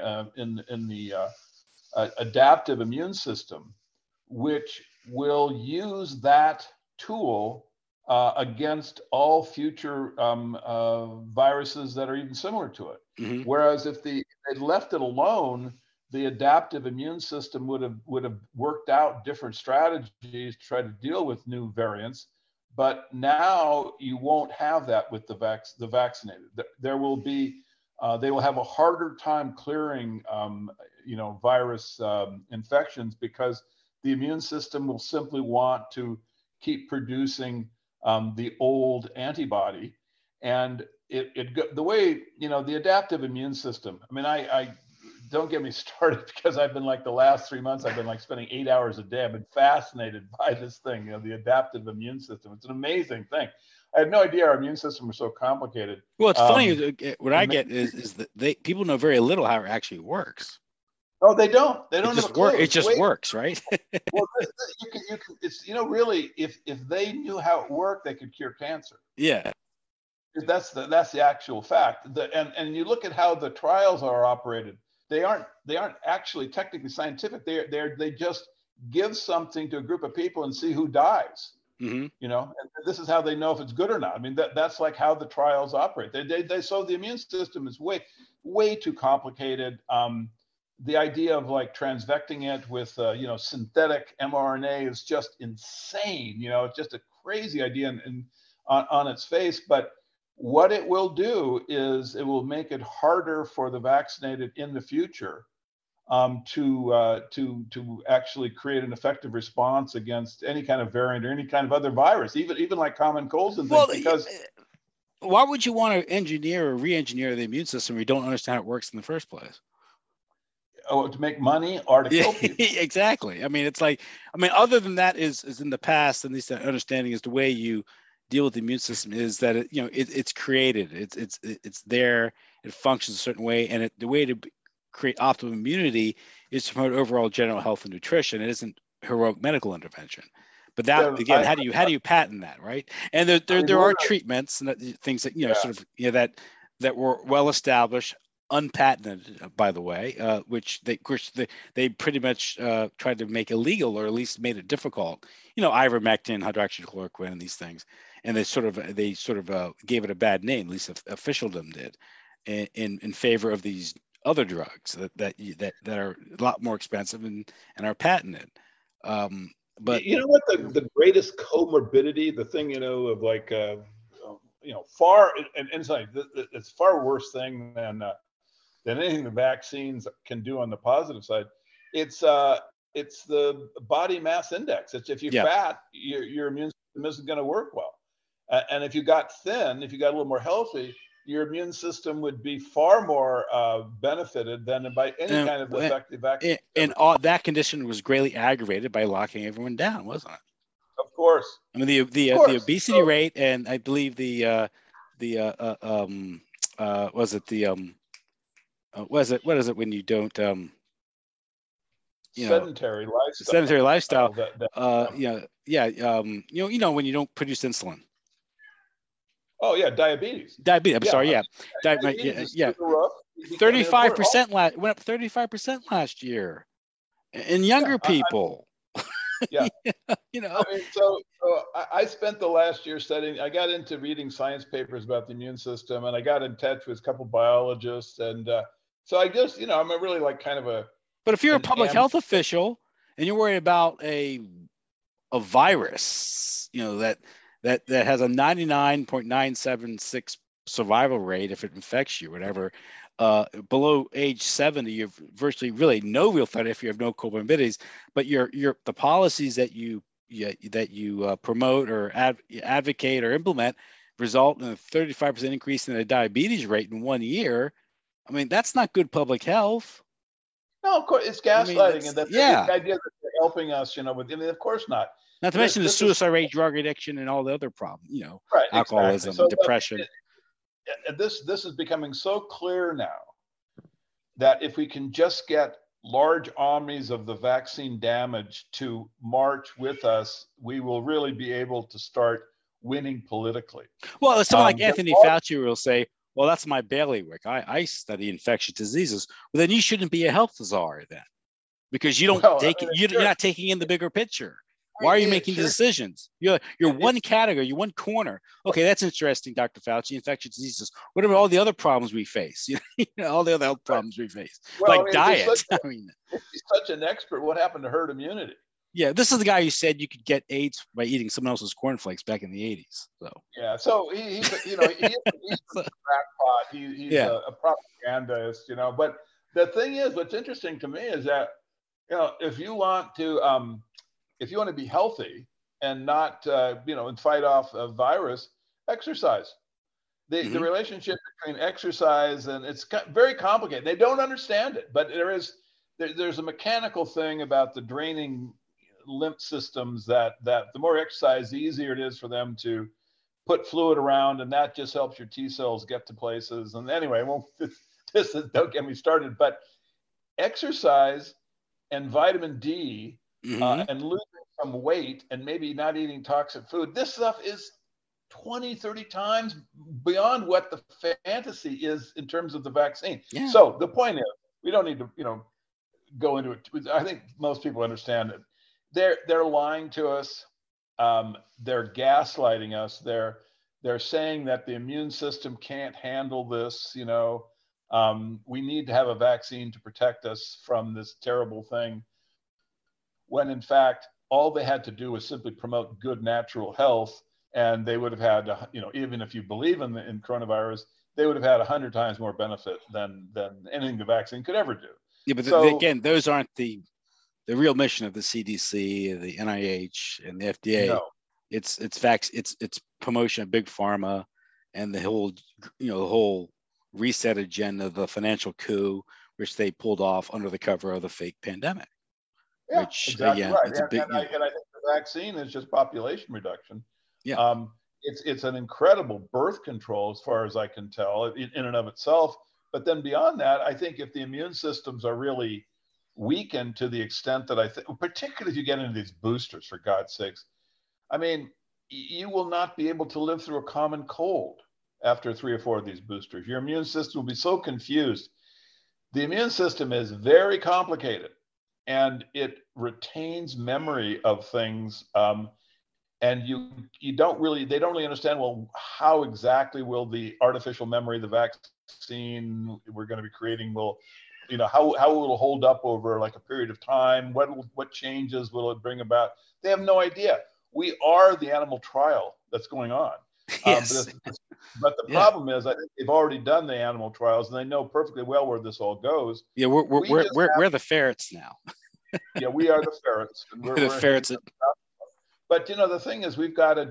adaptive immune system, which will use that tool against all future viruses that are even similar to it. Mm-hmm. Whereas if they left it alone, the adaptive immune system would have worked out different strategies to try to deal with new variants. But now you won't have that with the vaccinated. There will be, they will have a harder time clearing, virus infections, because the immune system will simply want to keep producing the old antibody. And the way, the adaptive immune system, I mean, I don't get me started, because I've been the last 3 months, I've been spending 8 hours a day. I've been fascinated by this thing, the adaptive immune system. It's an amazing thing. I had no idea our immune system was so complicated. Well, it's funny. What I get is that people know very little how it actually works. Oh, they don't. They don't have a clue. It just works, right? Well, you can. It's really, if they knew how it worked, they could cure cancer. Yeah. That's the actual fact. And you look at how the trials are operated. They aren't actually technically scientific. They just give something to a group of people and see who dies. Mm-hmm. And this is how they know if it's good or not. I mean, that's how the trials operate. So the immune system is way too complicated. The idea of transvecting it with synthetic mRNA is just insane. It's just a crazy idea on its face. But what it will do is it will make it harder for the vaccinated in the future to actually create an effective response against any kind of variant or any kind of other virus, even like common colds and things. Well, because why would you want to engineer or re-engineer the immune system if you don't understand how it works in the first place? Oh, to make money or to kill people. Exactly. I mean, other than that is in the past, at least that understanding is the way you deal with the immune system is that it's created, it's there, it functions a certain way, and the way to create optimal immunity is to promote overall general health and nutrition. It isn't heroic medical intervention. But that again, how do you patent that, right? And there are treatments and things that that were well established, unpatented, by the way, which they pretty much tried to make illegal, or at least made it difficult. Ivermectin, hydroxychloroquine, and these things, and they sort of gave it a bad name. At least officialdom did, in favor of these other drugs that are a lot more expensive and are patented. But what the greatest comorbidity, the thing of far and inside, it's far worse thing than anything the vaccines can do on the positive side. It's the body mass index. It's if you're fat, your immune system isn't going to work well, and if you got thin, if you got a little more healthy, your immune system would be far more benefited than by any kind of effective vaccine. And that condition was greatly aggravated by locking everyone down, wasn't it? Of course. I mean, the obesity rate, and I believe what is it when you don't sedentary lifestyle. Sedentary lifestyle. When you don't produce insulin. Oh yeah, diabetes. I'm sorry. Yeah. 35% went up 35% last year in younger people. Yeah. You know. I mean, so I spent the last year studying. I got into reading science papers about the immune system, and I got in touch with a couple biologists, and so I just, I'm a really like kind of But if you're a an public am. health official and you're worried about a virus, that has a 99.976 survival rate if it infects you, whatever, below age 70, you're virtually really no real threat if you have no comorbidities. But the policies that you promote or advocate or implement result in a 35% increase in the diabetes rate in 1 year. I mean, that's not good public health. No, of course, it's I mean, gaslighting, and that yeah. the idea that they're helping us, with, I mean, of course not. Not to mention the suicide rate, drug addiction, and all the other problems, Right, alcoholism, exactly. So depression. this is becoming so clear now that if we can just get large armies of the vaccine damage to march with us, we will really be able to start winning politically. Well, someone like Anthony Fauci will say, well, that's my bailiwick. I study infectious diseases. Well, then you shouldn't be a health czar then, because you don't you're not taking in the bigger picture. Why are you making decisions? You're one category, you're one corner. Okay, that's interesting, Dr. Fauci, infectious diseases. What about all the other problems we face? All the other health problems we face, diet. If he's such an expert, what happened to herd immunity? Yeah, this is the guy who said you could get AIDS by eating someone else's cornflakes back in the 80s. So yeah, so he's a crackpot. He's a propagandist, But the thing is, what's interesting to me is that if you want to be healthy and not and fight off a virus, exercise. The relationship between exercise and it's very complicated. They don't understand it, but there's a mechanical thing about the draining lymph systems that the more exercise, the easier it is for them to put fluid around, and that just helps your T cells get to places. And anyway, don't get me started. But exercise and vitamin D and losing some weight and maybe not eating toxic food, this stuff is 20, 30 times beyond what the fantasy is in terms of the vaccine. Yeah. So the point is, we don't need to, go into it. I think most people understand it. They're lying to us. They're gaslighting us. They're saying that the immune system can't handle this. We need to have a vaccine to protect us from this terrible thing. When in fact, all they had to do was simply promote good natural health, and they would have had, even if you believe in coronavirus, they would have had 100 times more benefit than anything the vaccine could ever do. Yeah, but again, those aren't the real mission of the CDC, the NIH, and the FDA. No. It's promotion of big pharma and the whole reset agenda, the financial coup, which they pulled off under the cover of the fake pandemic. Yeah, exactly right. And I think the vaccine is just population reduction. Yeah. It's an incredible birth control as far as I can tell in and of itself. But then beyond that, I think if the immune systems are really weakened to the extent that I think, particularly if you get into these boosters, for God's sakes, I mean, you will not be able to live through a common cold after 3 or 4 of these boosters. Your immune system will be so confused. The immune system is very complicated, and it retains memory of things. And they don't really understand, well, how exactly will the artificial memory, the vaccine we're going to be creating how it will hold up over like a period of time? What changes will it bring about? They have no idea. We are the animal trial that's going on. Yes. But the problem is, I think they've already done the animal trials, and they know perfectly well where this all goes. Yeah, we're the ferrets now. Yeah, we are the ferrets. And we're the ferrets. But the thing is, we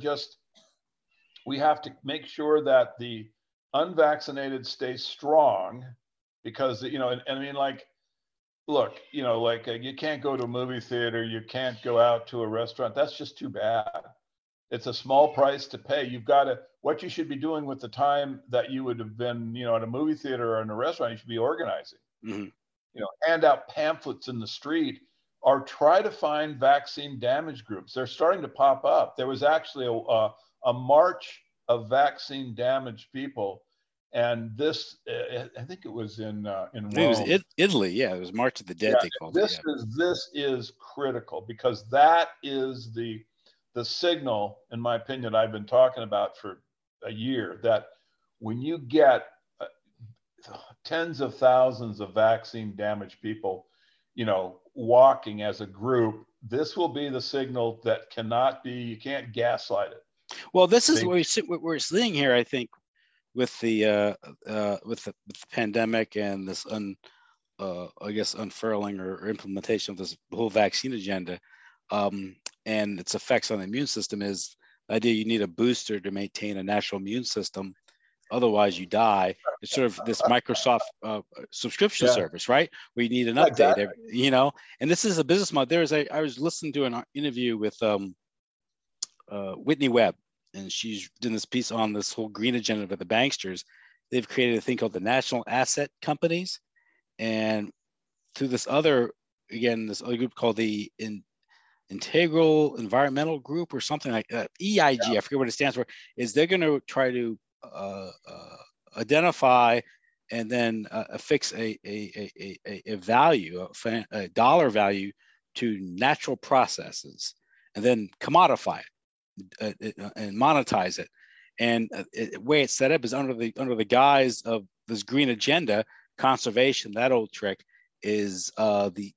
have to make sure that the unvaccinated stay strong, because and I mean, like, look, you can't go to a movie theater, you can't go out to a restaurant. That's just too bad. It's a small price to pay. What you should be doing with the time that you would have been, at a movie theater or in a restaurant, you should be organizing. Mm-hmm. Hand out pamphlets in the street, or try to find vaccine damage groups. They're starting to pop up. There was actually a march of vaccine damaged people And this, I think it was in Rome. It was Italy, yeah. It was March of the Dead. Yeah, they called it. Yeah. This is critical, because that is the signal, in my opinion, I've been talking about for a year, that when you get tens of thousands of vaccine damaged people, walking as a group, this will be the signal that you can't gaslight it. Well, this is what we're seeing here, I think, with the pandemic and this I guess unfurling or implementation of this whole vaccine agenda, and its effects on the immune system, is the idea you need a booster to maintain a natural immune system. Otherwise, you die. It's sort of this Microsoft subscription service, right? Where you need an update, exactly. And this is a business model. I was listening to an interview with Whitney Webb, and she's doing this piece on this whole green agenda for the banksters. They've created a thing called the National Asset Companies, and through this other group called the Integral Environmental Group or something like that, EIG, I forget what it stands for, is they're going to try to identify and then affix a value, a dollar value to natural processes, and then commodify it and monetize it. And the way it's set up is under the guise of this green agenda, conservation. That old trick is the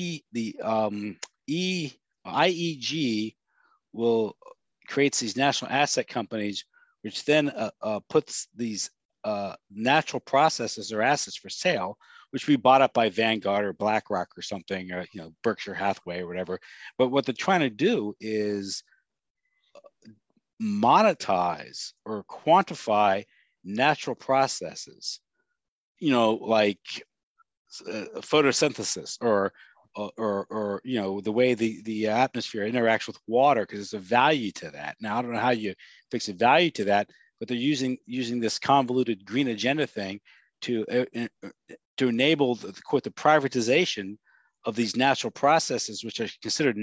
IEG will creates these national asset companies, which then puts these natural processes or assets for sale, which we bought up by Vanguard or BlackRock or something, or Berkshire Hathaway or whatever. But what they're trying to do is monetize or quantify natural processes, like photosynthesis or the way the atmosphere interacts with water, because there's a value to that. Now, I don't know how you fix a value to that, but they're using this convoluted green agenda thing to enable the privatization of these natural processes, which are considered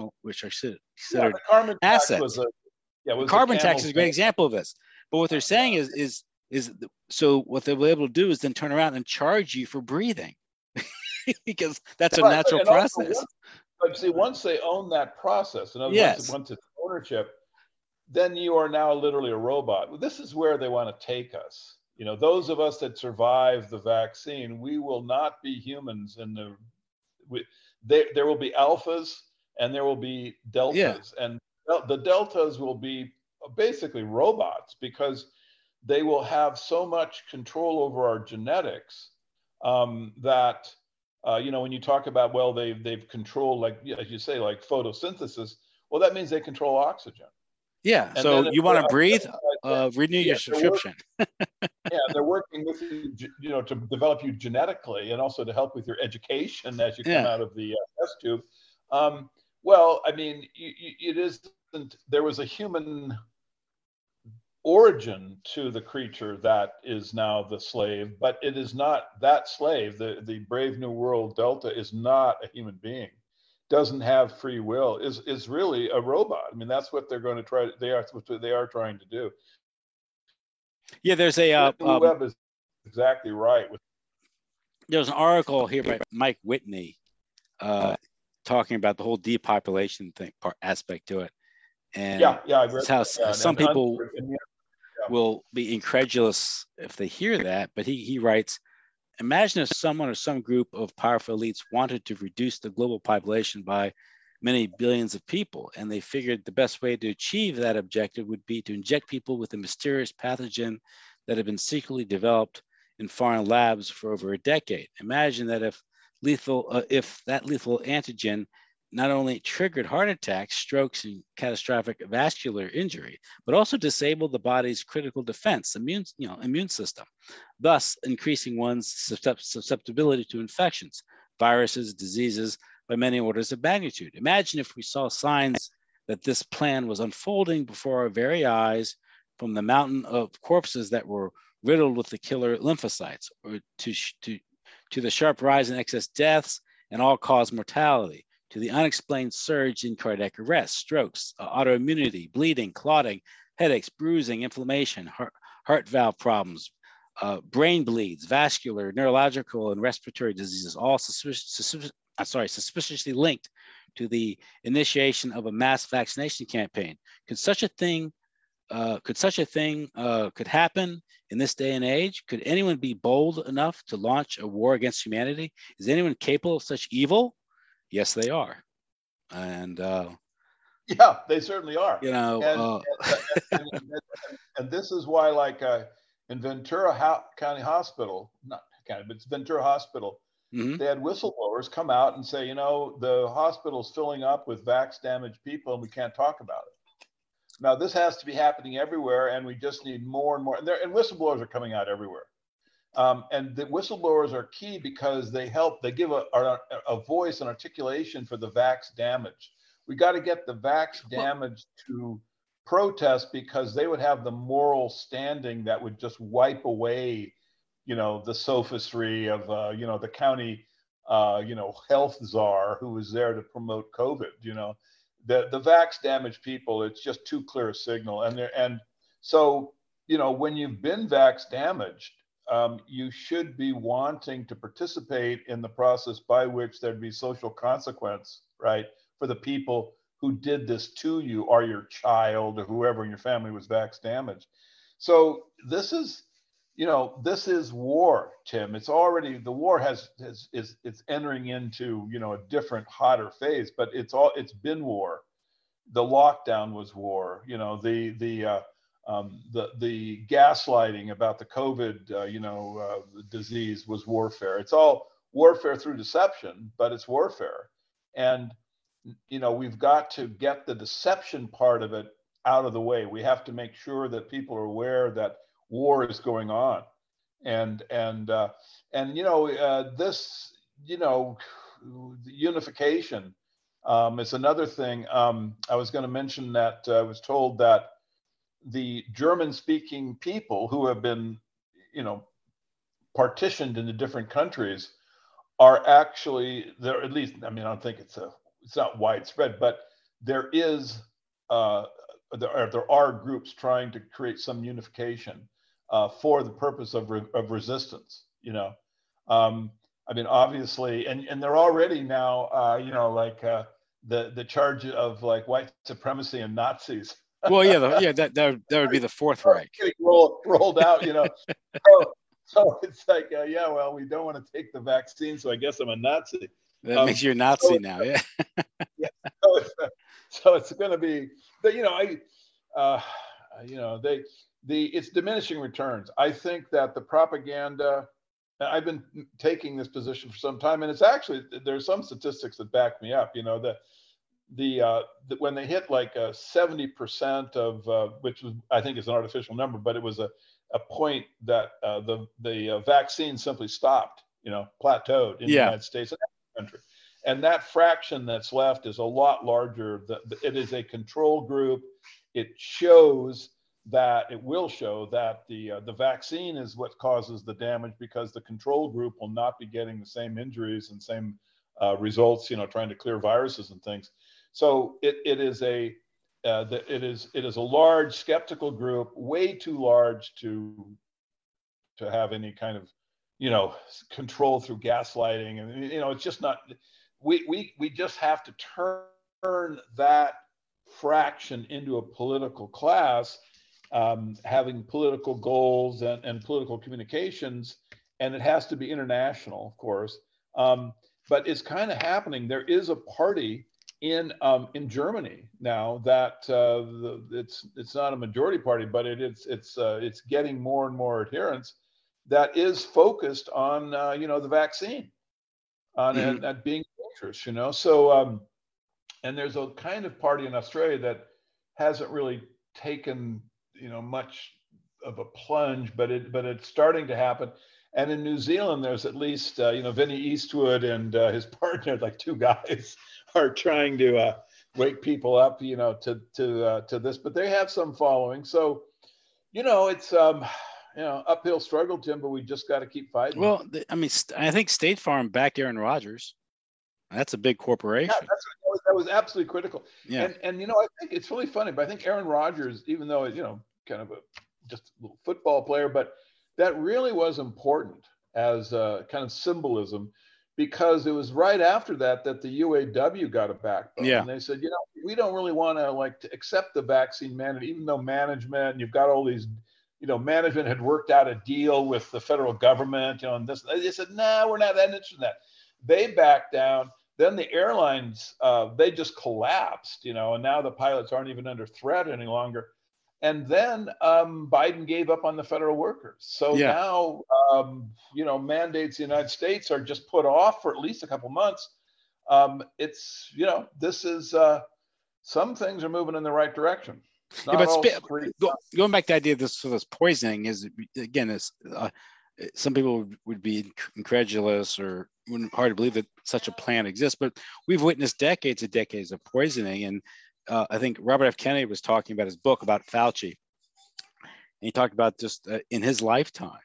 carbon assets. The carbon tax is a great example of this. But what they're saying is so what they'll be able to do is then turn around and charge you for breathing. Because that's a natural process. But see, once they own that process, in other words, once it's ownership, then you are now literally a robot. This is where they want to take us. Those of us that survive the vaccine, we will not be humans. There will be alphas and there will be deltas, and the deltas will be basically robots, because they will have so much control over our genetics that. When you talk about, well, they've controlled, like, as you say, like photosynthesis, well, that means they control oxygen. Yeah. And so you want to breathe, renew your subscription. They're working with you, to develop you genetically, and also to help with your education as you come out of the test tube. Well, I mean, it isn't. There was a human origin to the creature that is now the slave, but it is not that slave. The Brave New World Delta is not a human being, doesn't have free will, is really a robot. I mean, that's what they're going to try. They are trying to do. Yeah, there's a Webb is exactly right. There's an article here by Mike Whitney talking about the whole depopulation aspect to it, and it's how some people will be incredulous if they hear that. But he writes, imagine if someone or some group of powerful elites wanted to reduce the global population by many billions of people, and they figured the best way to achieve that objective would be to inject people with a mysterious pathogen that had been secretly developed in foreign labs for over a decade. Imagine that if that lethal antigen not only triggered heart attacks, strokes, and catastrophic vascular injury, but also disabled the body's critical defense, immune system, thus increasing one's susceptibility to infections, viruses, diseases by many orders of magnitude. Imagine if we saw signs that this plan was unfolding before our very eyes, from the mountain of corpses that were riddled with the killer lymphocytes, or to the sharp rise in excess deaths and all-cause mortality, to the unexplained surge in cardiac arrest, strokes, autoimmunity, bleeding, clotting, headaches, bruising, inflammation, heart valve problems, brain bleeds, vascular, neurological, and respiratory diseases, all suspiciously linked to the initiation of a mass vaccination campaign. Could such a thing could happen in this day and age? Could anyone be bold enough to launch a war against humanity? Is anyone capable of such evil? Yes, they are. And yeah, they certainly are. You know, and this is why, like in Ventura County Hospital, not county, but it's Ventura Hospital, they had whistleblowers come out and say, you know, the hospital's filling up with vax damaged people and we can't talk about it. Now, this has to be happening everywhere, and we just need more and more. And whistleblowers are coming out everywhere. And the whistleblowers are key because they help, they give a voice and articulation for the vax damage. We got to get the vax damage to protest because they would have the moral standing that would just wipe away, you know, the sophistry of, you know, the county, you know, health czar who was there to promote COVID, you know. The vax damaged people, it's just too clear a signal. And so, you know, when you've been vax damaged, you should be wanting to participate in the process by which there'd be social consequence, right, for the people who did this to you or your child or whoever in your family was vax damaged. So this is, you know, this is war, Tim. It's already, the war it's entering into, you know, a different, hotter phase, but it's been war. The lockdown was war. You know, the gaslighting about the COVID, you know, disease was warfare. It's all warfare through deception, but it's warfare. And, you know, we've got to get the deception part of it out of the way. We have to make sure that people are aware that war is going on. And you know, this, you know, unification is another thing. I was going to mention that I was told that the German-speaking people who have been, you know, partitioned into different countries are actually there. At least, I mean, I don't think it's not widespread, but there is there are groups trying to create some unification for the purpose of resistance. You know, I mean, obviously, and they're already now, you know, like the charge of like white supremacy and Nazis. Well, yeah, that would be the Fourth Reich. Rolled out, you know. So it's like, yeah, well, we don't want to take the vaccine, so I guess I'm a Nazi. That makes you a Nazi now, yeah. Yeah. So it's going to be, you know, you know, it's diminishing returns. I think that the propaganda. I've been taking this position for some time, and it's actually, there's some statistics that back me up. You know, when they hit like 70% of, which was, I think is an artificial number, but it was a point that the vaccine simply stopped, you know, plateaued in the United States and every country. And that fraction that's left is a lot larger. It is a control group. It shows that, it will show that the vaccine is what causes the damage, because the control group will not be getting the same injuries and same results, you know, trying to clear viruses and things. So it is a large skeptical group, way too large to have any kind of, you know, control through gaslighting. And, you know, it's just not, we just have to turn that fraction into a political class, having political goals and political communications, and it has to be international, of course. But it's kind of happening. There is a party in Germany now that it's not a majority party, but it's getting more and more adherents, that is focused on you know, the vaccine, on that being dangerous, you know. So and there's a kind of party in Australia that hasn't really taken, you know, much of a plunge, but it's starting to happen. And in New Zealand, there's at least you know, Vinnie Eastwood and his partner, like two guys, are trying to wake people up, you know, to this. But they have some following, so you know, it's you know, uphill struggle, Tim. But we just got to keep fighting. Well, I mean, I think State Farm backed Aaron Rodgers. That's a big corporation. Yeah, that was absolutely critical. Yeah. And you know, I think it's really funny, but I think Aaron Rodgers, even though, you know, kind of just a little football player, but that really was important as a kind of symbolism, because it was right after that that the UAW got a backbone. Yeah. And they said, you know, we don't really want to like to accept the vaccine mandate, even though management, you've got all these, you know, management had worked out a deal with the federal government, you know, and this, they said, no, we're not that interested in that. They backed down. Then the airlines, they just collapsed, you know, and now the pilots aren't even under threat any longer. And then Biden gave up on the federal workers. So Yeah. now, you know, mandates in the United States are just put off for at least a couple months. It's, you know, this is, some things are moving in the right direction. It's Yeah, not but all straight. going back to the idea of this poisoning is, again, is some people would be incredulous or hard to believe that such a plan exists, but we've witnessed decades and decades of poisoning. And I think Robert F. Kennedy was talking about his book about Fauci. And he talked about just in his lifetime,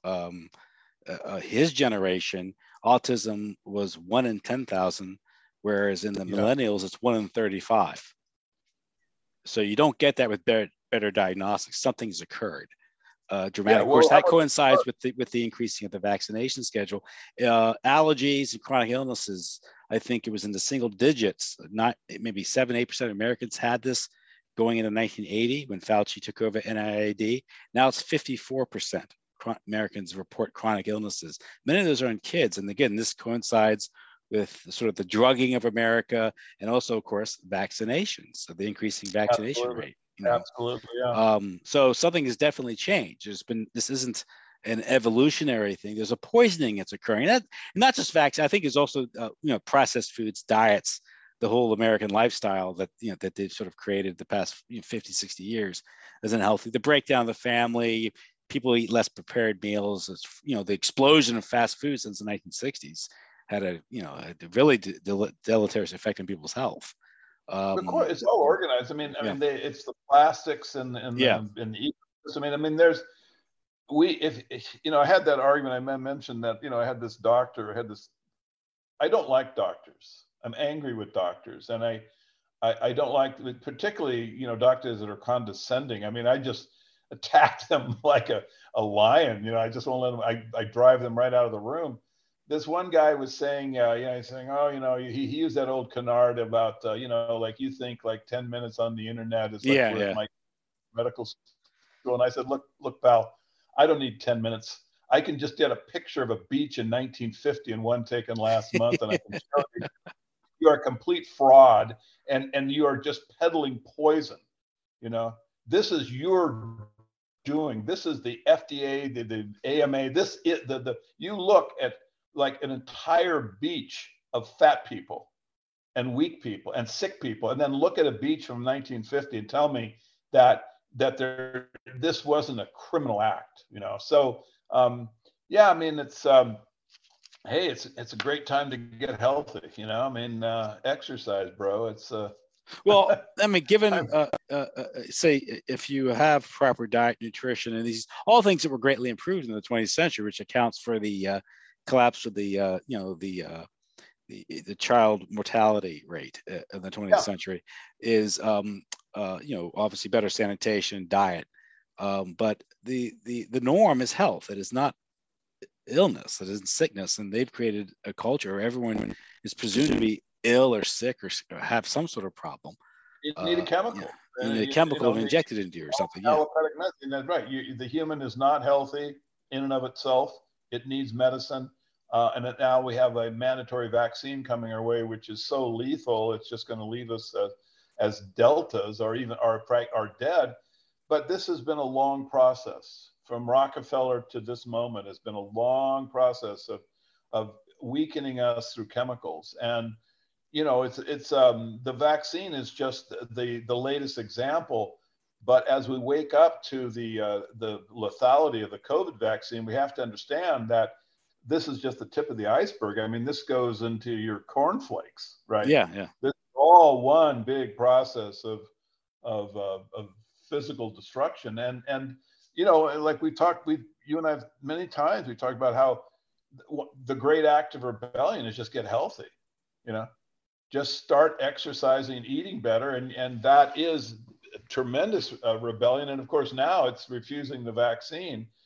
his generation, autism was 1 in 10,000, whereas in the millennials, it's 1 in 35. So you don't get that with better diagnostics. Something's occurred. Dramatic. Of course, that coincides with the increasing of the vaccination schedule. Allergies and chronic illnesses, I think it was in the single digits, not maybe 7-8% of Americans had this going into 1980 when Fauci took over NIAID. Now it's 54% Americans report chronic illnesses. Many of those are in kids. And again, this coincides with sort of the drugging of America and also, of course, vaccinations, so the increasing vaccination rate. You know? Absolutely, yeah. So something has definitely changed. This isn't an evolutionary thing. There's a poisoning that's occurring. And not just vaccine. I think it's also, processed foods, diets, the whole American lifestyle that they've sort of created the past 50, 60 years isn't healthy. The breakdown of the family, people eat less prepared meals. It's, the explosion of fast food since the 1960s had a really deleterious effect on people's health. It's all organized. I mean, it's the plastics and the ecosystem. I mean, there's I had that argument. I mentioned that I had this doctor. I don't like doctors. I'm angry with doctors, and I don't like, particularly doctors that are condescending. I mean, I just attack them like a lion. I just won't let them. I drive them right out of the room. This one guy was saying, he's saying, he used that old canard about, like you think like 10 minutes on the internet is like worth my medical school. And I said, look, pal, I don't need 10 minutes. I can just get a picture of a beach in 1950 and one taken last month. And I can show you are a complete fraud and you are just peddling poison. This is your doing. This is the FDA, the AMA, you look at like an entire beach of fat people and weak people and sick people, and then look at a beach from 1950 and tell me that this wasn't a criminal act, So I mean, it's hey, it's a great time to get healthy, exercise, bro. It's well, I mean, given say if you have proper diet, nutrition, and these all things that were greatly improved in the 20th century, which accounts for the collapse of the child mortality rate in the 20th century, is obviously better sanitation, diet, but the norm is health. It is not illness. It isn't sickness, and they've created a culture where everyone is presumed to be ill or sick or have some sort of problem. You need a chemical. You need a chemical injected into you or something. Allopathic medicine, that's right. The human is not healthy in and of itself. It needs medicine. And now we have a mandatory vaccine coming our way, which is so lethal, it's just going to leave us as deltas or even are dead. But this has been a long process. From Rockefeller to this moment has been a long process of weakening us through chemicals. And, it's the vaccine is just the latest example. But as we wake up to the lethality of the COVID vaccine, we have to understand that this is just the tip of the iceberg. I mean, this goes into your cornflakes, right? Yeah. This is all one big process of physical destruction. And like you and I many times, we talked about how the great act of rebellion is just get healthy, just start exercising, eating better. And that is a tremendous rebellion. And of course, now it's refusing the vaccine.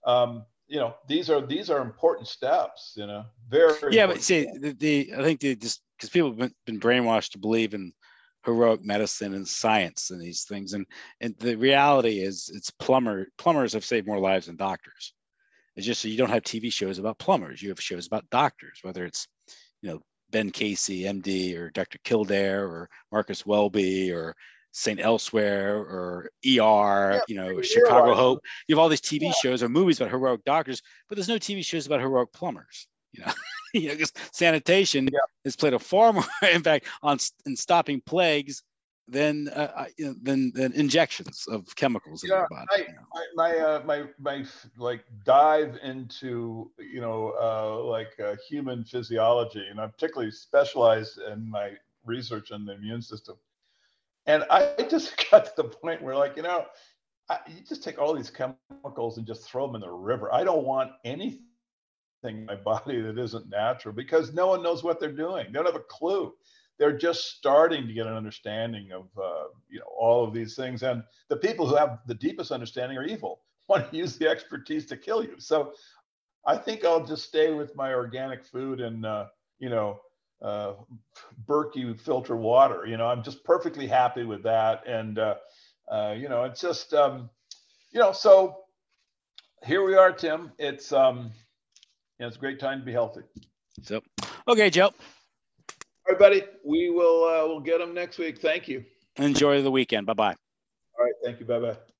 You know, these are important steps. You know, very yeah. But see, I think they just because people have been brainwashed to believe in heroic medicine and science and these things, and the reality is, it's plumbers have saved more lives than doctors. It's just so you don't have TV shows about plumbers. You have shows about doctors, whether it's, you know, Ben Casey, MD, or Dr. Kildare, or Marcus Welby, or St. Elsewhere, or ER, you know, Chicago Hope. You have all these TV shows or movies about heroic doctors, but there's no TV shows about heroic plumbers. You know, you know, because sanitation has played a far more impact in stopping plagues than injections of chemicals in your body. My like dive into, you know, human physiology, and I'm particularly specialized in my research on the immune system. And I just got to the point where, like, you know, you just take all these chemicals and just throw them in the river. I don't want anything in my body that isn't natural, because no one knows what they're doing. They don't have a clue. They're just starting to get an understanding of, you know, all of these things. And the people who have the deepest understanding are evil, want to use the expertise to kill you. So I think I'll just stay with my organic food and, you know, Berkey filter water. You know, I'm just perfectly happy with that. And, you know, it's just, you know, so here we are, Tim. It's, you know, it's a great time to be healthy. So, okay, Joe. All right, buddy. We will we'll get them next week. Thank you. Enjoy the weekend. Bye-bye. All right. Thank you. Bye-bye.